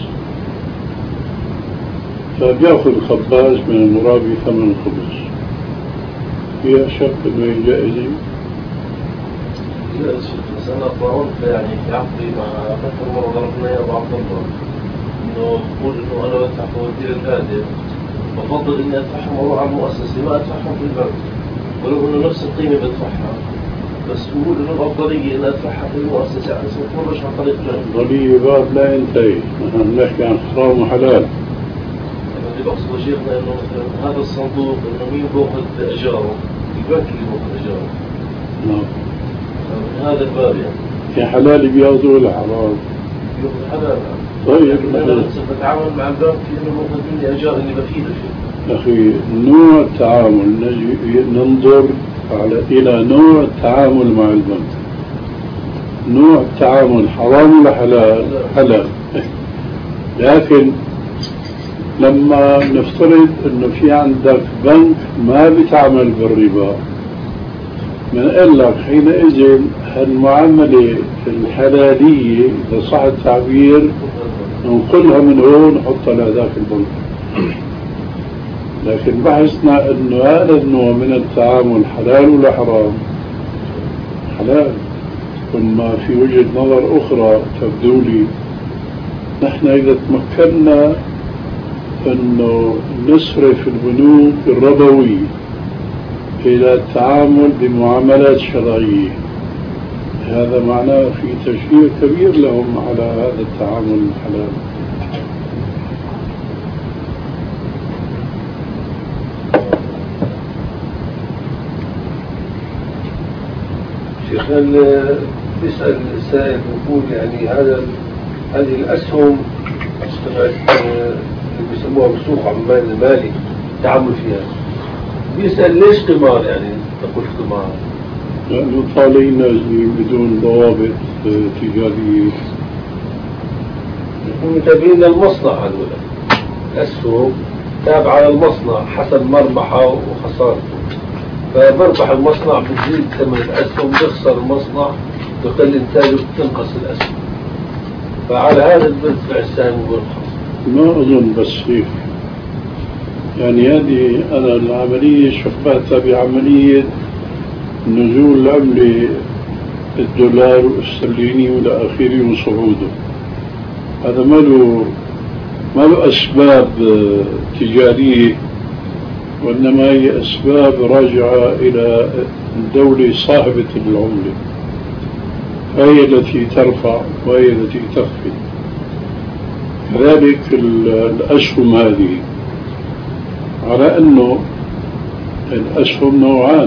فبيأخذ الخباز من المرابي ثمن الخبز، فيها شك انه هي جائزة؟ لا بس أنا ضربت يعني في عقلي مع أكثر مرة ضربنا يا أبو عبد الله إنه تقول إنه أنا بدفع فواتير الهاتف بفضل إني أدفعهم أروح على المؤسسة ما أدفعهم في البنك ولو إنه نفس القيمة بدفعها، بس بقول إنه الأفضلية إن أدفعها في المؤسسة يعني ما مش عن طريق البنك. الأفضلية باب لا ينتهي، نحن بنحكي عن حرام وحلال. اللي بقصد شيخنا إنه مثلا هذا الصندوق إنه مين بأخذ إيجاره؟ البنك اللي بأخذ إيجاره. نعم. هذا الباب يعني. في حلال بياخذوا ولا حرام؟ بياخذ حلال. طيب أنا بتعامل مع البنك إنه بأخذ مني إيجار اللي بفيده فيه. أخي نوع التعامل نجي ننظر على إلى نوع التعامل مع البنك. نوع التعامل حرام ولا حلال؟ حلال. لكن لما نفترض إنه في عندك بنك ما بيتعامل بالربا، بنقول لك حينئذ هالمعاملة الحلالية إذا صح التعبير ننقلها من هون نحطها لهذاك البنك. لكن بحثنا إنه هذا النوع من التعامل حلال ولا حرام؟ حلال. ثم في وجهة نظر أخرى تبدو لي نحن إذا تمكنا إنه نصرف البنوك الربوية إلى التعامل بمعاملات شرعية، هذا معناه في تشجيع كبير لهم على هذا التعامل الحلال. شيخنا بيسأل السائل يقول يعني هذا هذه الأسهم اللي بيسموها بسوق عمان المالي التعامل فيها، بيسأل ليش قمار يعني تقول قمار؟ لأنه طالعين نازلين بدون ضوابط تجارية، يكونوا تابعين للمصنع هذول. الأسهم تابعة للمصنع حسب مربحه وخسارته، فمربح المصنع بتزيد ثمن الأسهم، بيخسر المصنع بقل إنتاجه بتنقص الأسهم، فعلى هذا بيرتفع السهم وبيرخص. ما أظن بس هيك يعني. هذه أنا العملية شبهتها بعملية نزول العملة الدولار والاسترليني والى اخره وصعوده. هذا ما له ما له اسباب تجاريه، وانما هي اسباب راجعه الى الدوله صاحبه العمله، هي التي ترفع وهي التي تخفض. كذلك الاسهم هذه، على انه الاسهم نوعان: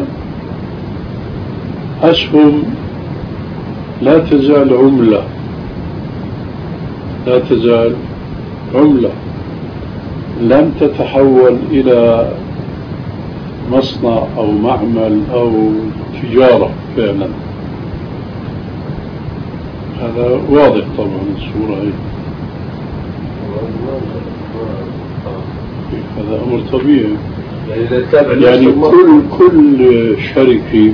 أسهم لا تزال عملة، لا تزال عملة لم تتحول إلى مصنع أو معمل أو تجارة فعلا. هذا واضح طبعا الصورة هي. هذا أمر طبيعي، يعني كل كل شركة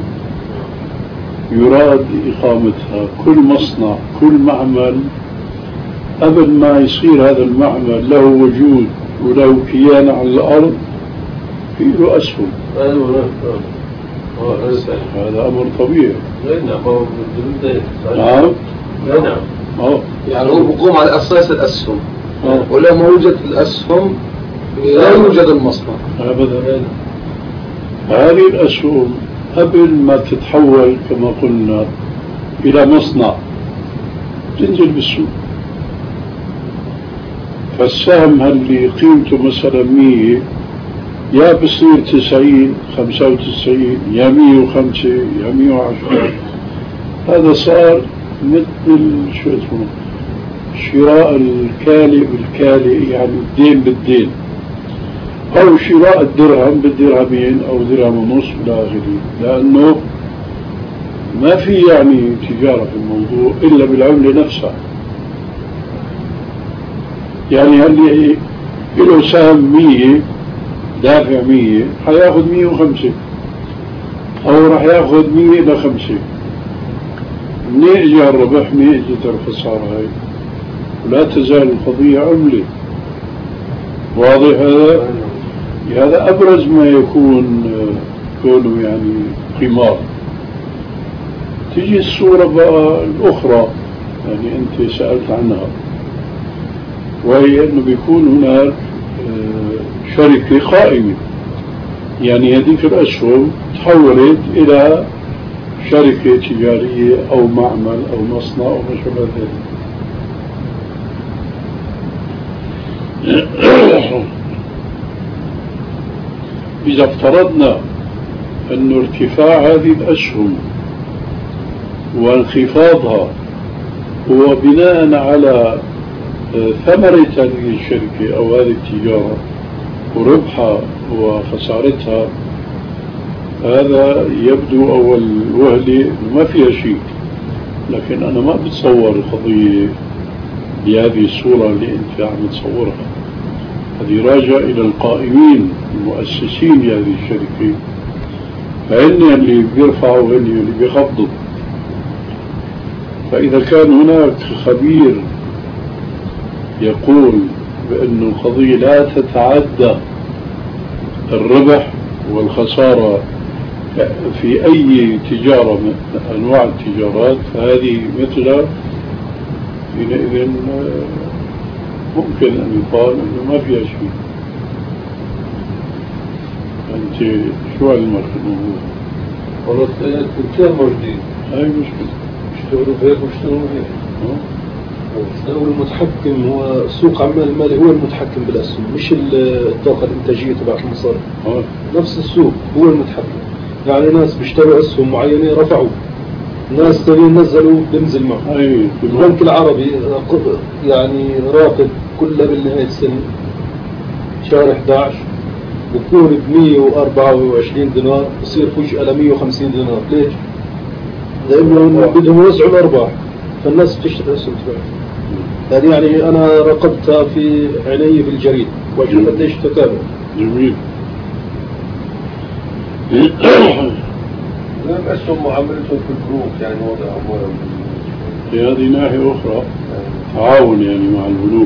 يراد إقامتها، كل مصنع كل معمل قبل ما يصير هذا المعمل له وجود وله كيان على الأرض في له أسهم. هذا أمر طبيعي. نعم نعم. يعني هو بقوم على أساس الأسهم، ولما وجد الأسهم لا يوجد المصنع أبدا. هذه الأسهم قبل ما تتحول كما قلنا إلى مصنع تنزل بالسوق. فالسهم اللي قيمته مثلا مية يا بصير تسعين خمسة وتسعين، يا مية وخمسة، يا مية وعشرة. هذا صار مثل شو اسمه شراء الكالي بالكالي، يعني الدين بالدين، أو شراء الدرهم بالدرهمين أو درهم ونص إلى آخره، لأنه ما في يعني تجارة في الموضوع إلا بالعملة نفسها. يعني اللي له سهم مية دافع مية حياخذ مية وخمسة، أو راح ياخذ مية إلى خمسة. منين إجا الربح؟ منين إجت الخسارة هاي؟ ولا تزال القضية عملة. واضح هذا؟ هذا أبرز ما يكون كونه يعني قمار. تجي الصورة بقى الأخرى يعني أنت سألت عنها، وهي أنه بيكون هناك شركة قائمة، يعني هذيك الأسهم تحولت إلى شركة تجارية أو معمل أو مصنع أو ما شابه ذلك. إذا افترضنا أن ارتفاع هذه الأسهم وانخفاضها هو بناء على ثمرة هذه الشركة أو هذه التجارة وربحها وخسارتها، هذا يبدو أول وهلة ما فيها شيء. لكن أنا ما بتصور القضية بهذه الصورة اللي أنت عم تصورها. هذه راجع إلى القائمين المؤسسين لهذه الشركة، فهن اللي بيرفعوا وهن اللي بيخفضوا. فإذا كان هناك خبير يقول بأن القضية لا تتعدى الربح والخسارة في أي تجارة من أنواع التجارات، فهذه مثلها حينئذ ممكن أن يقال أنه ما فيها شيء. أنت شو علمك الموضوع؟ والله الكلام موجودين، هاي مشكلة. اشتغلوا هيك واشتغلوا هيك. اشتغلوا المتحكم هو سوق عمال المالي، هو المتحكم بالأسهم، مش الطاقة الإنتاجية تبع المصارف. نفس السوق هو المتحكم. يعني ناس بيشتروا أسهم معينة رفعوا، ناس تانيين نزلوا بنزل معه. البنك العربي يعني راقب كل قبل نهاية السنة شهر أحد عشر بكون ب مية وأربعة وعشرين دينار بصير فجأة ل مية وخمسين دينار. ليش؟ لأنه بدهم يوزعوا الأرباح، فالناس بتشتري أسهم تبعها. هذه يعني أنا راقبتها في عيني في الجريد وأشوف قديش تتابع. جميل. الأسهم معاملتهم في البنوك يعني وضع أموالهم في هذه ناحية أخرى تعاون يعني مع البنوك.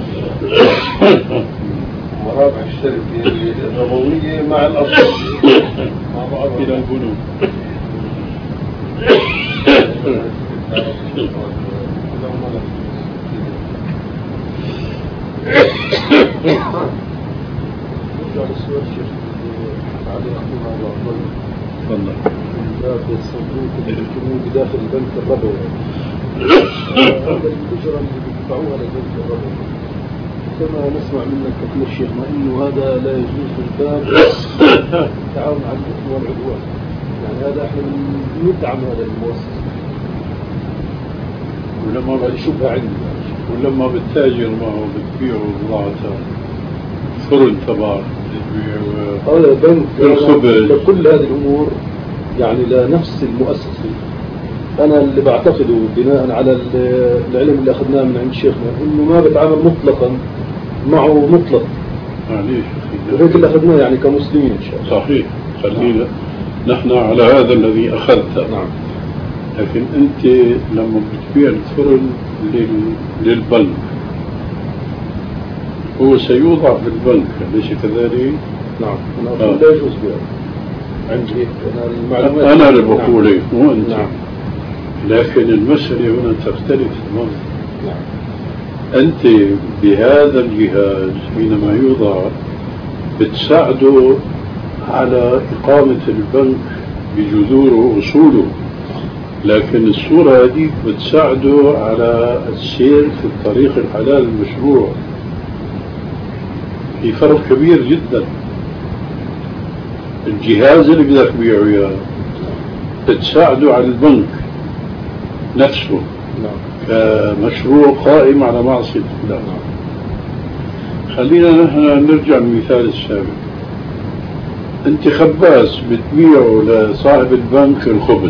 مرابح الشركة الربوية مع الأصل مع بعض إلى البنوك. الصندوق اللي يكونوا بداخل البنك الربوي هذا الأجرة اللي بيدفعوها للبنك الربوي كما نسمع منك كثير شيخنا انه هذا لا يجوز في الباب التعاون على الاثم والعدوان يعني هذا احنا ندعم هذا المؤسسة ولما شبهة عندي ولما بتتاجر معه بتبيعه بضاعته فرن تبعك بتبيعه هذا بنك الخبز كل هذه الامور يعني لنفس المؤسسة. أنا اللي بعتقده بناء على العلم اللي أخذناه من عند شيخنا إنه ما بتعامل مطلقا معه مطلق. معليش وهيك اللي أخذناه يعني كمسلمين إن شاء الله. صحيح. خلينا نحن على هذا الذي أخذته. نعم. لكن أنت لما بتبيع الفرن للبنك هو سيوضع في البنك أليس كذلك؟ نعم. أنا أقول لا يجوز بيعه. عندي أنا المعلومات. أنا اللي بقول هيك مو أنت. نعم. لكن المسألة هنا تختلف تماما. نعم. أنت بهذا الجهاز حينما يوضع بتساعده على إقامة البنك بجذوره وأصوله، لكن الصورة هذه بتساعده على السير في الطريق الحلال المشروع. في فرق كبير جدا. الجهاز اللي بدك تبيعه إياه بتساعده على البنك نفسه كمشروع قائم على معصية الله. خلينا نحن نرجع للمثال السابق. انت خباز بتبيعه لصاحب البنك الخبز،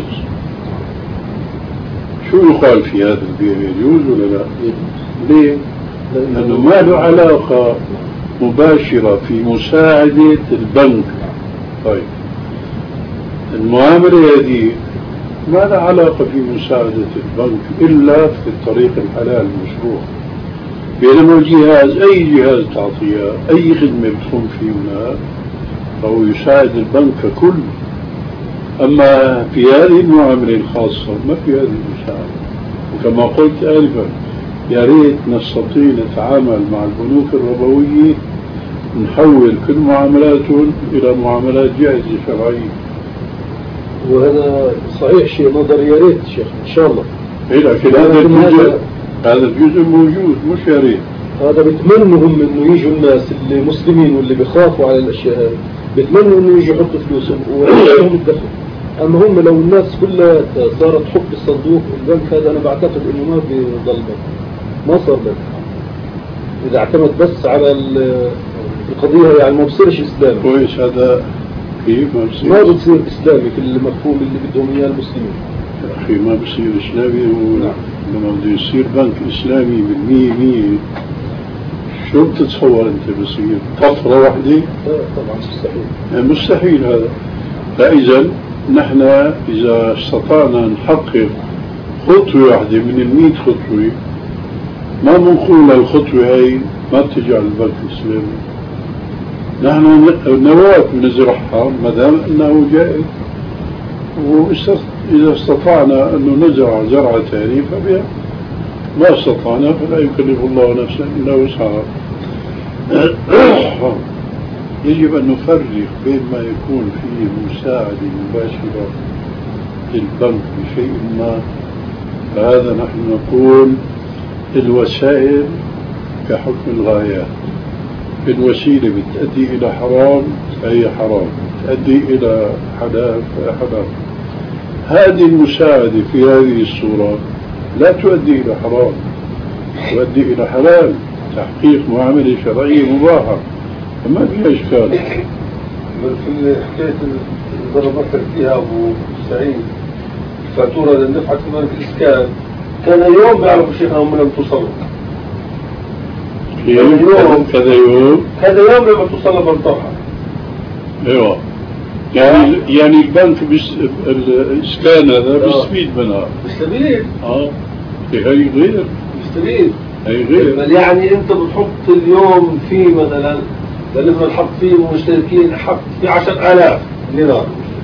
شو يقال في هذا البيع؟ يجوز ولا لا؟ ليه؟ لأنه ما له علاقة مباشرة في مساعدة البنك. طيب المعاملة هذه ما لها علاقة في مساعدة البنك إلا في الطريق الحلال المشروع. بينما الجهاز أي جهاز تعطيه أي خدمة بتقوم فيه هناك فهو يساعد البنك ككل. أما في هذه المعاملة الخاصة ما في هذه المساعدة. وكما قلت آنفا يا ريت نستطيع نتعامل مع البنوك الربوية نحول كل معاملاتهم إلى معاملات جاهزة شرعية. وهذا صحيح شيء نظري يا ريت شيخ إن شاء الله. إيه لكن هذا الجزء هذا الجزء موجود مش يا ريت. هذا بيتمنهم إنه يجوا الناس اللي مسلمين واللي بيخافوا على الأشياء هذه بيتمنوا إنه يجوا يحطوا فلوسهم ويعطيهم الدخل. أما هم لو الناس كلها صارت تحط بالصندوق البنك هذا أنا بعتقد إنه ما بيضل بنك، ما صار بنك. إذا اعتمد بس على القضية يعني ما بصيرش إسلامي. كويس هذا كيف ما بصير؟ ما بتصير إسلامي في المفهوم اللي بدهم إياه المسلمين. يا أخي ما بصير إسلامي و... نعم. لما بده يصير بنك إسلامي بالمية مية شو بتتصور أنت بصير؟ طفرة واحدة؟ لا طبعا مستحيل. يعني مستحيل هذا. فإذا نحن إذا استطعنا نحقق خطوة واحدة من المئة خطوة ما بنقول الخطوة هاي ما بتجعل البنك الإسلامي. نحن نواة بنزرعها ما دام أنه جائز، وإذا استطعنا أنه نزرع زرعة ثانية فبها، ما استطعنا فلا يكلف الله نفسا إلا وسعها. يجب أن نفرق بين ما يكون فيه مساعدة مباشرة للبنك بشيء ما، فهذا نحن نقول الوسائل كحكم الغايات. الوسيلة بتؤدي إلى حرام فهي حرام، تؤدي إلى حلال فهي حلال. هذه المساعدة في هذه الصورة لا تؤدي إلى حرام، تؤدي إلى حلال، تحقيق معاملة شرعية مباحة، فما فيها إشكال. في حكاية اللي ضربتك فيها أبو سعيد الفاتورة اللي دفعت في بنك الإسكان كان يوم بيعرفوا شيخنا هم لم توصلوا. كذا يوم كذا يوم كذا يوم لما توصل لمنطقة. ايوه يعني يعني البنك بس الاسكان هذا بيستفيد منها. بيستفيد؟ اه هي غير بيستفيد. هي غير. يعني انت بتحط اليوم فيه مثلا لازم نحط فيه مشتركين حط فيه عشرة آلاف دينار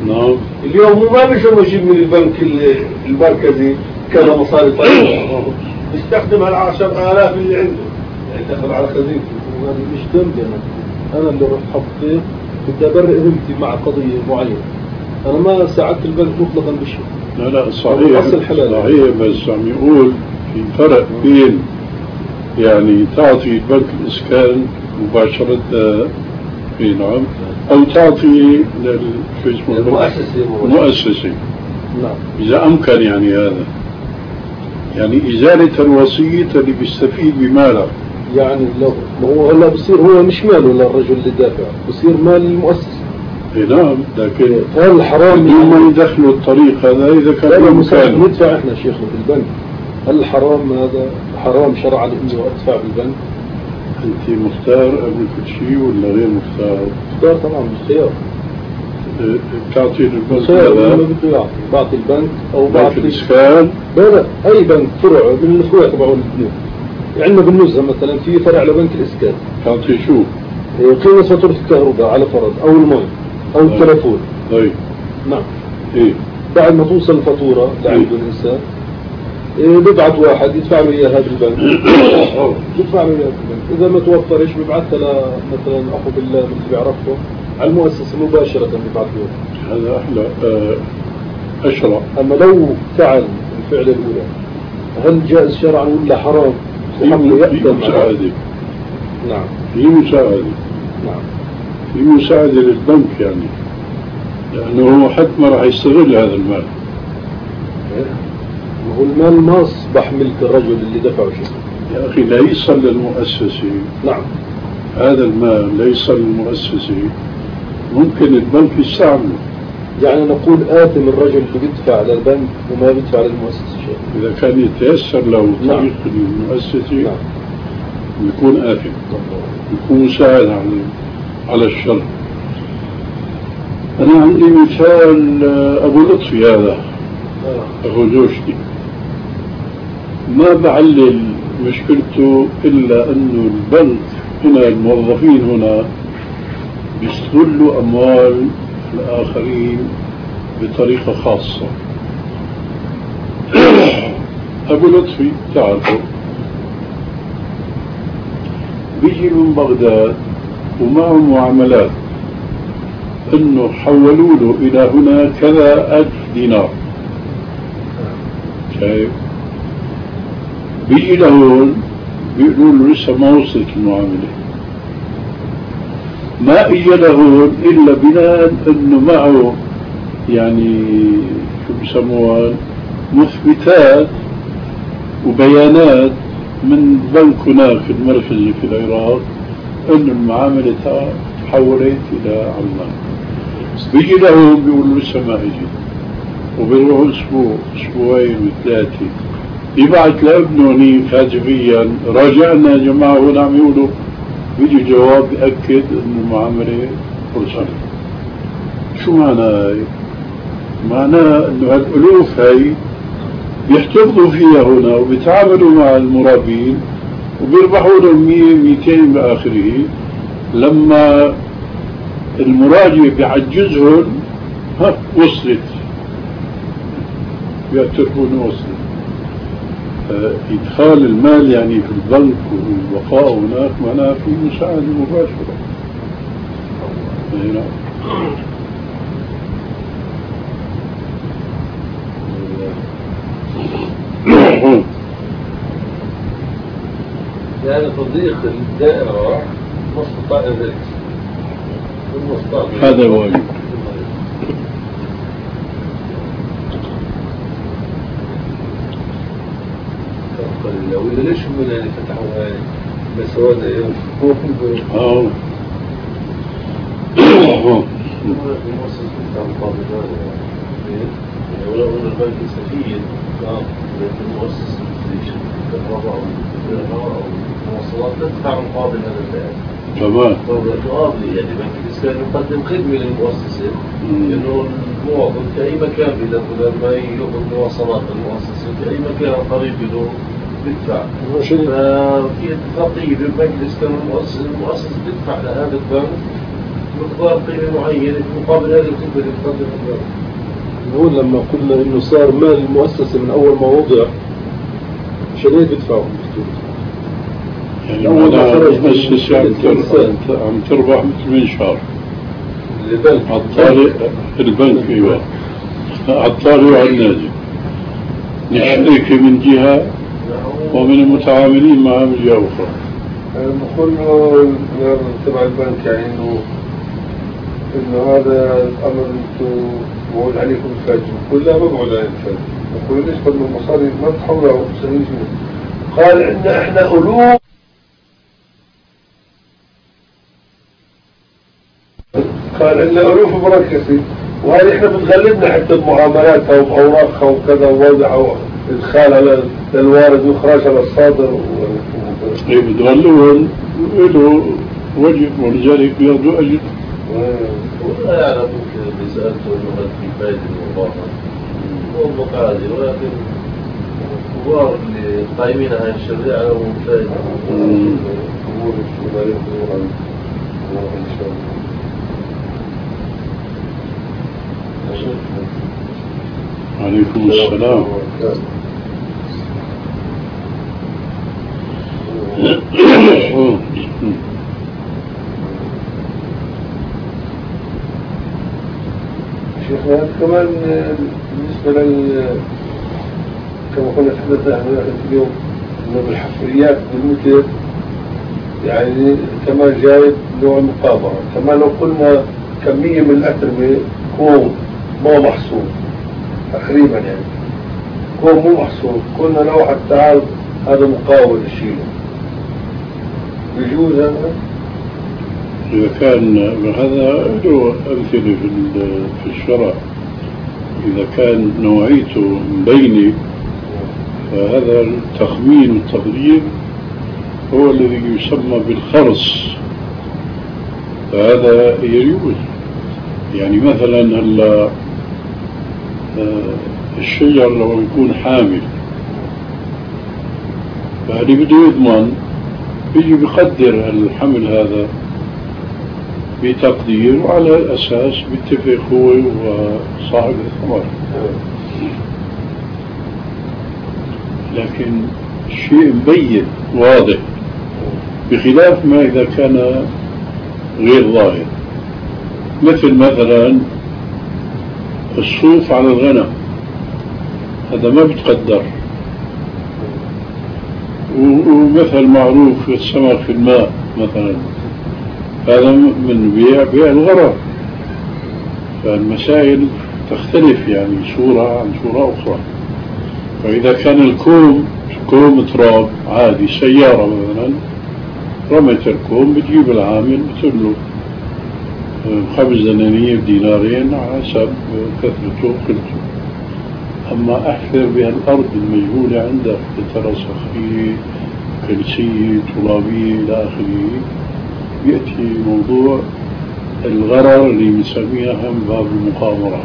نعم. اليوم هو ما بيشوف يجيب من البنك المركزي كذا مصاري طيبة، بيستخدم هالعشر آلاف اللي عنده يعني دخل على خزينته. وهذا مش ذنبي أنا أنا اللي رحت حطيت بدي أبرئ ذمتي مع قضية معينة، أنا ما ساعدت البنك مطلقا بشيء. لا لا صحيح صحيح، بس عم يقول في فرق بين يعني تعطي بنك الإسكان مباشرة في نعم أو تعطي للمؤسسة مؤسسة. نعم. إذا أمكن يعني هذا يعني إزالة الوسيط اللي بيستفيد بماله. يعني لو هو هلا بصير هو مش ماله للرجل اللي دافع، بصير مال المؤسسة. نعم، لكن هل حرام بدون ما يدخلوا الطريق هذا إذا كان مكانه ندفع إحنا شيخنا بالبنك؟ هل حرام هذا حرام شرعا إنه أدفع بالبنك؟ أنت مختار قبل كل شيء ولا غير مختار؟ مختار طبعا بالخيار. بتعطي البنك هذا؟ ما بده يعطي، بعطي البنك أو بعطي الإسكان؟ لا لا أي بنك فرع من الأخوة تبعون البنوك. عندنا بالنزهة مثلا في فرع لبنك الإسكان. تعطي شو؟ قيمة فاتورة الكهرباء على فرض أو الماء أو طيب. التلفون. طيب. نعم. إيه؟ بعد ما توصل الفاتورة لعند الإنسان إيه بيبعث واحد يدفع له إياها بالبنك. يدفع له إياها بالبنك، إذا ما توفرش بيبعثها مثلا أخو بالله من اللي بيعرفه على المؤسسة مباشرة بيبعث له. هذا أحلى آه أشرع. أما لو فعل الفعل الأولى هل جائز شرعا ولا حرام؟ في مساعدة. نعم. في مساعدة. نعم. في مساعدة للبنك يعني، لأنه هو حتى ما راح يستغل هذا المال. وهو المال ما أصبح ملك الرجل اللي دفعه شيء. يا أخي لا يصل للمؤسسة. نعم. هذا المال لا يصل للمؤسسة، ممكن البنك يستعمله. يعني نقول آثم الرجل اللي بيدفع للبنك وما بيدفع للمؤسسة شيء. إذا كان يتيسر له طريق نعم. المؤسسة نعم. يكون آثم، يكون مساعد على على الشر. أنا عندي مثال أبو لطفي هذا أخو زوجتي، ما بعلل مشكلته إلا أنه البنك هنا الموظفين هنا بيستغلوا أموال الآخرين بطريقة خاصة. أبو لطفي تعرفه بيجي من بغداد ومعه معاملات انه حولوا له الى هنا كذا الف دينار، شايف؟ بيجي لهون بيقولوا له لسه ما وصلت المعاملة، ما اجى لهون الا بناء انه معه يعني شو بسموها مثبتات وبيانات من بنك هناك المركزي في العراق أن المعاملة تحولت إلى عمان. بيجي له بيقول لسه ما اجي، وبيروح أسبوع أسبوعين وثلاثة يبعث لابنه هنيك هاتفيا راجعنا يا جماعة هنا عم يقولوا، بيجي جواب بيأكد أن المعاملة فرصة. شو معناه؟ معناه أنه هالألوف هاي بيحتفظوا فيها هنا وبيتعاملوا مع المرابين وبيربحوا لهم مية ميتين بآخره. لما المراجع بيعجزهم ها وصلت، بيعترفون وصلت. إدخال المال يعني في البنك والوقاء هناك معناها في مساعدة مباشرة. يعني تضييق الدائرة ما استطاع ذلك. هذا واجب. وإذا ليش هم يعني فتحوا هاي مسودة يوم اه ولو أن البنك يستفيد لكن المؤسس الكهرباء أو المواصلات تدفع مقابل هذا البيع. تمام. تقاضي يعني بنك الإسكان يقدم خدمة للمؤسسة إنه المواطن في أي مكان بدأ ما يأخذ مواصلات المؤسسة في أي مكان قريب له بيدفع. ففي اتفاقية بين بنك الإسكان والمؤسسة، المؤسسة بتدفع لهذا البنك مقدار قيمة معينة مقابل هذه القيمة اللي بتقدر المبلغ. نقول لما قلنا إنه صار مال المؤسسة من أول ما وضع عشان هيك بيدفعوا يعني معناها المؤسسة عم تربح عم تربح مثل منشار البنك على الطارئ البنك ايوه على الطارئ وعلى النازل للشركة من جهة ومن المتعاملين معها من جهة أخرى. نقول له تبع البنك يعني إنه إنه هذا الأمر أنتم موعود عليكم الفجر. نقول لا ما موعود عليكم الفجر. نقول ليش بدنا المصاري ما تحولوا سنين. قال إن إحنا ألوف قال إن ألوف مركزي وهذه إحنا بتغلبنا حتى بمعاملاتها وبأوراقها وكذا ووضع إدخال للوارد وإخراج على الصادر. إيه بتغلوهم له وجه ولذلك بياخذوا أجر. ولا يعلم بسألته إنه هل في فائدة المضافة والموقع هذه ولكن الكبار اللي قايمين على الشريعة لهم فائدة. أمور الشمالية إن شاء الله. عليكم السلام. شيخنا كمان بالنسبة لل كما قلنا تحدثنا احنا اليوم انه بالحفريات بالمثل يعني كمان جايب نوع مقابرة. كمان لو قلنا كمية من الأتربة كوم مو محصول تقريبا يعني كوم مو محصول قلنا لو حتى تعال هذا مقاول يشيله بيجوز هذا؟ إذا كان هذا له أمثلة في الشرع. إذا كان نوعيته بيني فهذا التخمين والتقدير هو الذي يسمى بالخرص فهذا يجوز. يعني مثلا هلا الشجر لو يكون حامل فهذه بده يضمن بيجي بيقدر الحمل هذا بتقدير وعلى الأساس بيتفق هو وصاحب الثمر. لكن الشيء مبين واضح بخلاف ما إذا كان غير ظاهر مثل مثلا الصوف على الغنم هذا ما بتقدر. ومثل معروف السمك في الماء مثلا هذا من بيع بيع الغرر. فالمسائل تختلف يعني صورة عن صورة أخرى. فإذا كان الكوم كوم تراب عادي سيارة مثلا رمت الكوم بتجيب العامل بتقول له خمس دنانير دينارين على حسب كثرته وقلته. أما أحفر بها الأرض المجهولة عندك ترى صخرية كلسية ترابية إلى آخره يأتي موضوع الغرر اللي بنسميها هم باب المقامرة.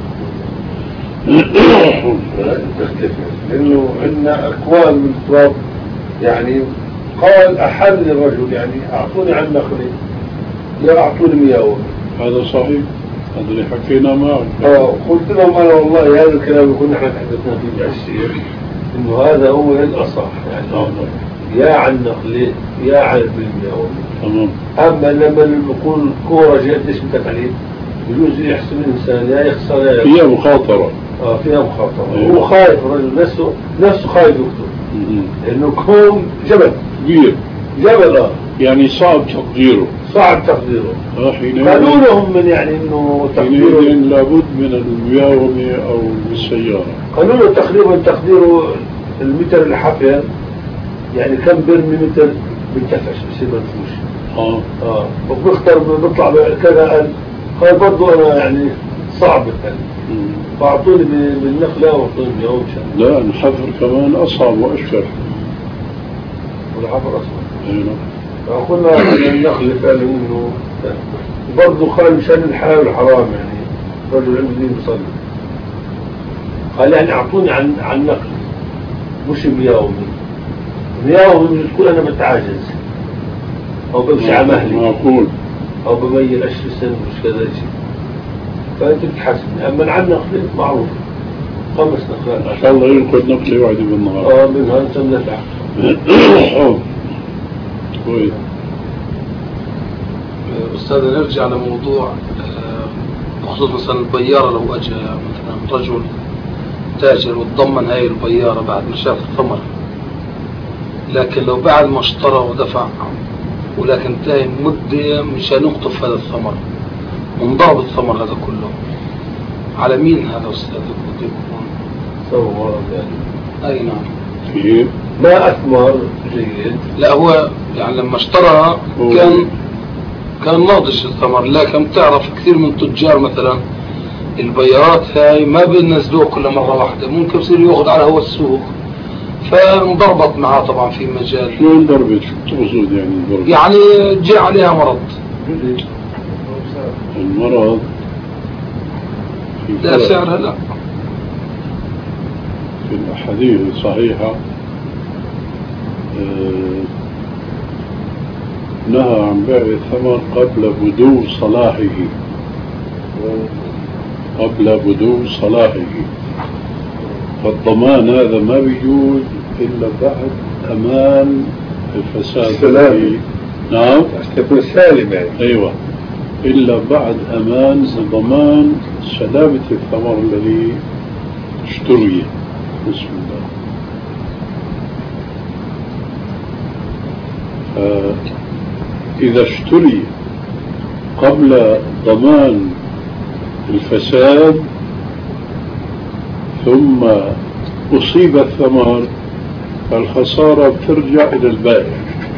لأنه عندنا أكوان من التراب يعني قال أحل الرجل يعني أعطوني عن نخلي لا أعطوني مياه. هذا صحيح هذا اللي حكينا معه. آه قلت لهم أنا والله هذا الكلام يكون نحن تحدثنا فيه بالسير إنه هذا هو الأصح يعني أفضل يا عن نخلي يا عن المياه. تمام. أما لما نقول كورة جاءت اسم تقليد يجوز يحسب الإنسان يا يخسر يا فيها مخاطرة. آه فيها مخاطرة. أيوة. هو خايف الرجل نفسه نفسه خايف يكتب لأنه كون جبل كبير جبل آه يعني صعب تقديره صعب تقديره. آه حينئذ قانونهم من يعني إنه تقديره لابد من المياومة أو السيارة. قانونه تقريبا تقديره المتر الحافية يعني كم برمي متر بنتفش بصير منفوش. اه اه وبختار بيطلع كذا قال برضو انا يعني صعب الحل فاعطوني بالنخله واعطوني بيوم شهر. لا الحفر كمان اصعب واشهر. والحفر اصعب. ايوه. فقلنا النخل فعلا انه برضو قال مشان الحلال والحرام يعني رجل عنده دين بيصلي قال يعني اعطوني عن عن نخل مش مياومي. مياومي تقول انا بتعاجز او بمشي على مهلي. معقول. أو بميل عشر سنوش كذا شيء، فأنت بتحسن. أما عندنا نخلة معروف خمس نخلات إن شاء الله ينقذ نقلة واحدة بالنهار. آه منها أنت بندفع. كويس. أستاذ نرجع لموضوع بخصوص مثلا البيارة. لو أجى مثلا رجل تاجر وتضمن هاي البيارة بعد ما شاف الثمر، لكن لو بعد ما اشترى ودفع ولكن انتهى مدة مشان يقطف هذا الثمر وانضرب الثمر هذا كله، على مين هذا أستاذ بده يكون؟ ثمر يعني. أي نعم. كيف؟ ما أثمر جيد. لا هو يعني لما اشترى كان كان ناضج الثمر، لكن بتعرف كثير من التجار مثلا البيارات هاي ما بينزلوها كل مرة واحدة، ممكن يصير ياخذ على هو السوق، فانضربت معاه طبعا في مجال. شو انضربت؟ شو تقصد يعني انضربت؟ يعني جاء عليها مرض. المرض لا سعرها لا. في الأحاديث الصحيحة آه نهى عن بيع الثمر قبل بدو صلاحه، قبل بدو صلاحه. فالضمان هذا ما بيجوز إلا بعد أمان الفساد. سلام. نعم. تكون سالم يعني. أيوة، إلا بعد أمان ضمان سلامة الثمر الذي اشتري. بسم الله. إذا اشتري قبل ضمان الفساد ثم أصيب الثمر فالخسارة بترجع إلى البائع.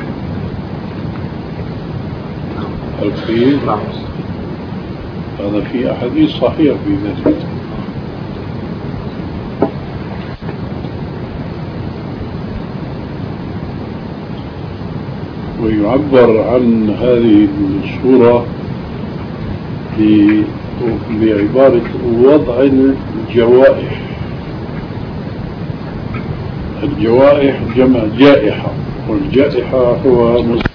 الكيف؟ هذا في أحاديث صحيحة في ذلك. ويعبر عن هذه الصورة بعبارة وضع الجوائح. الجوائح جمع جائحة، والجائحة هو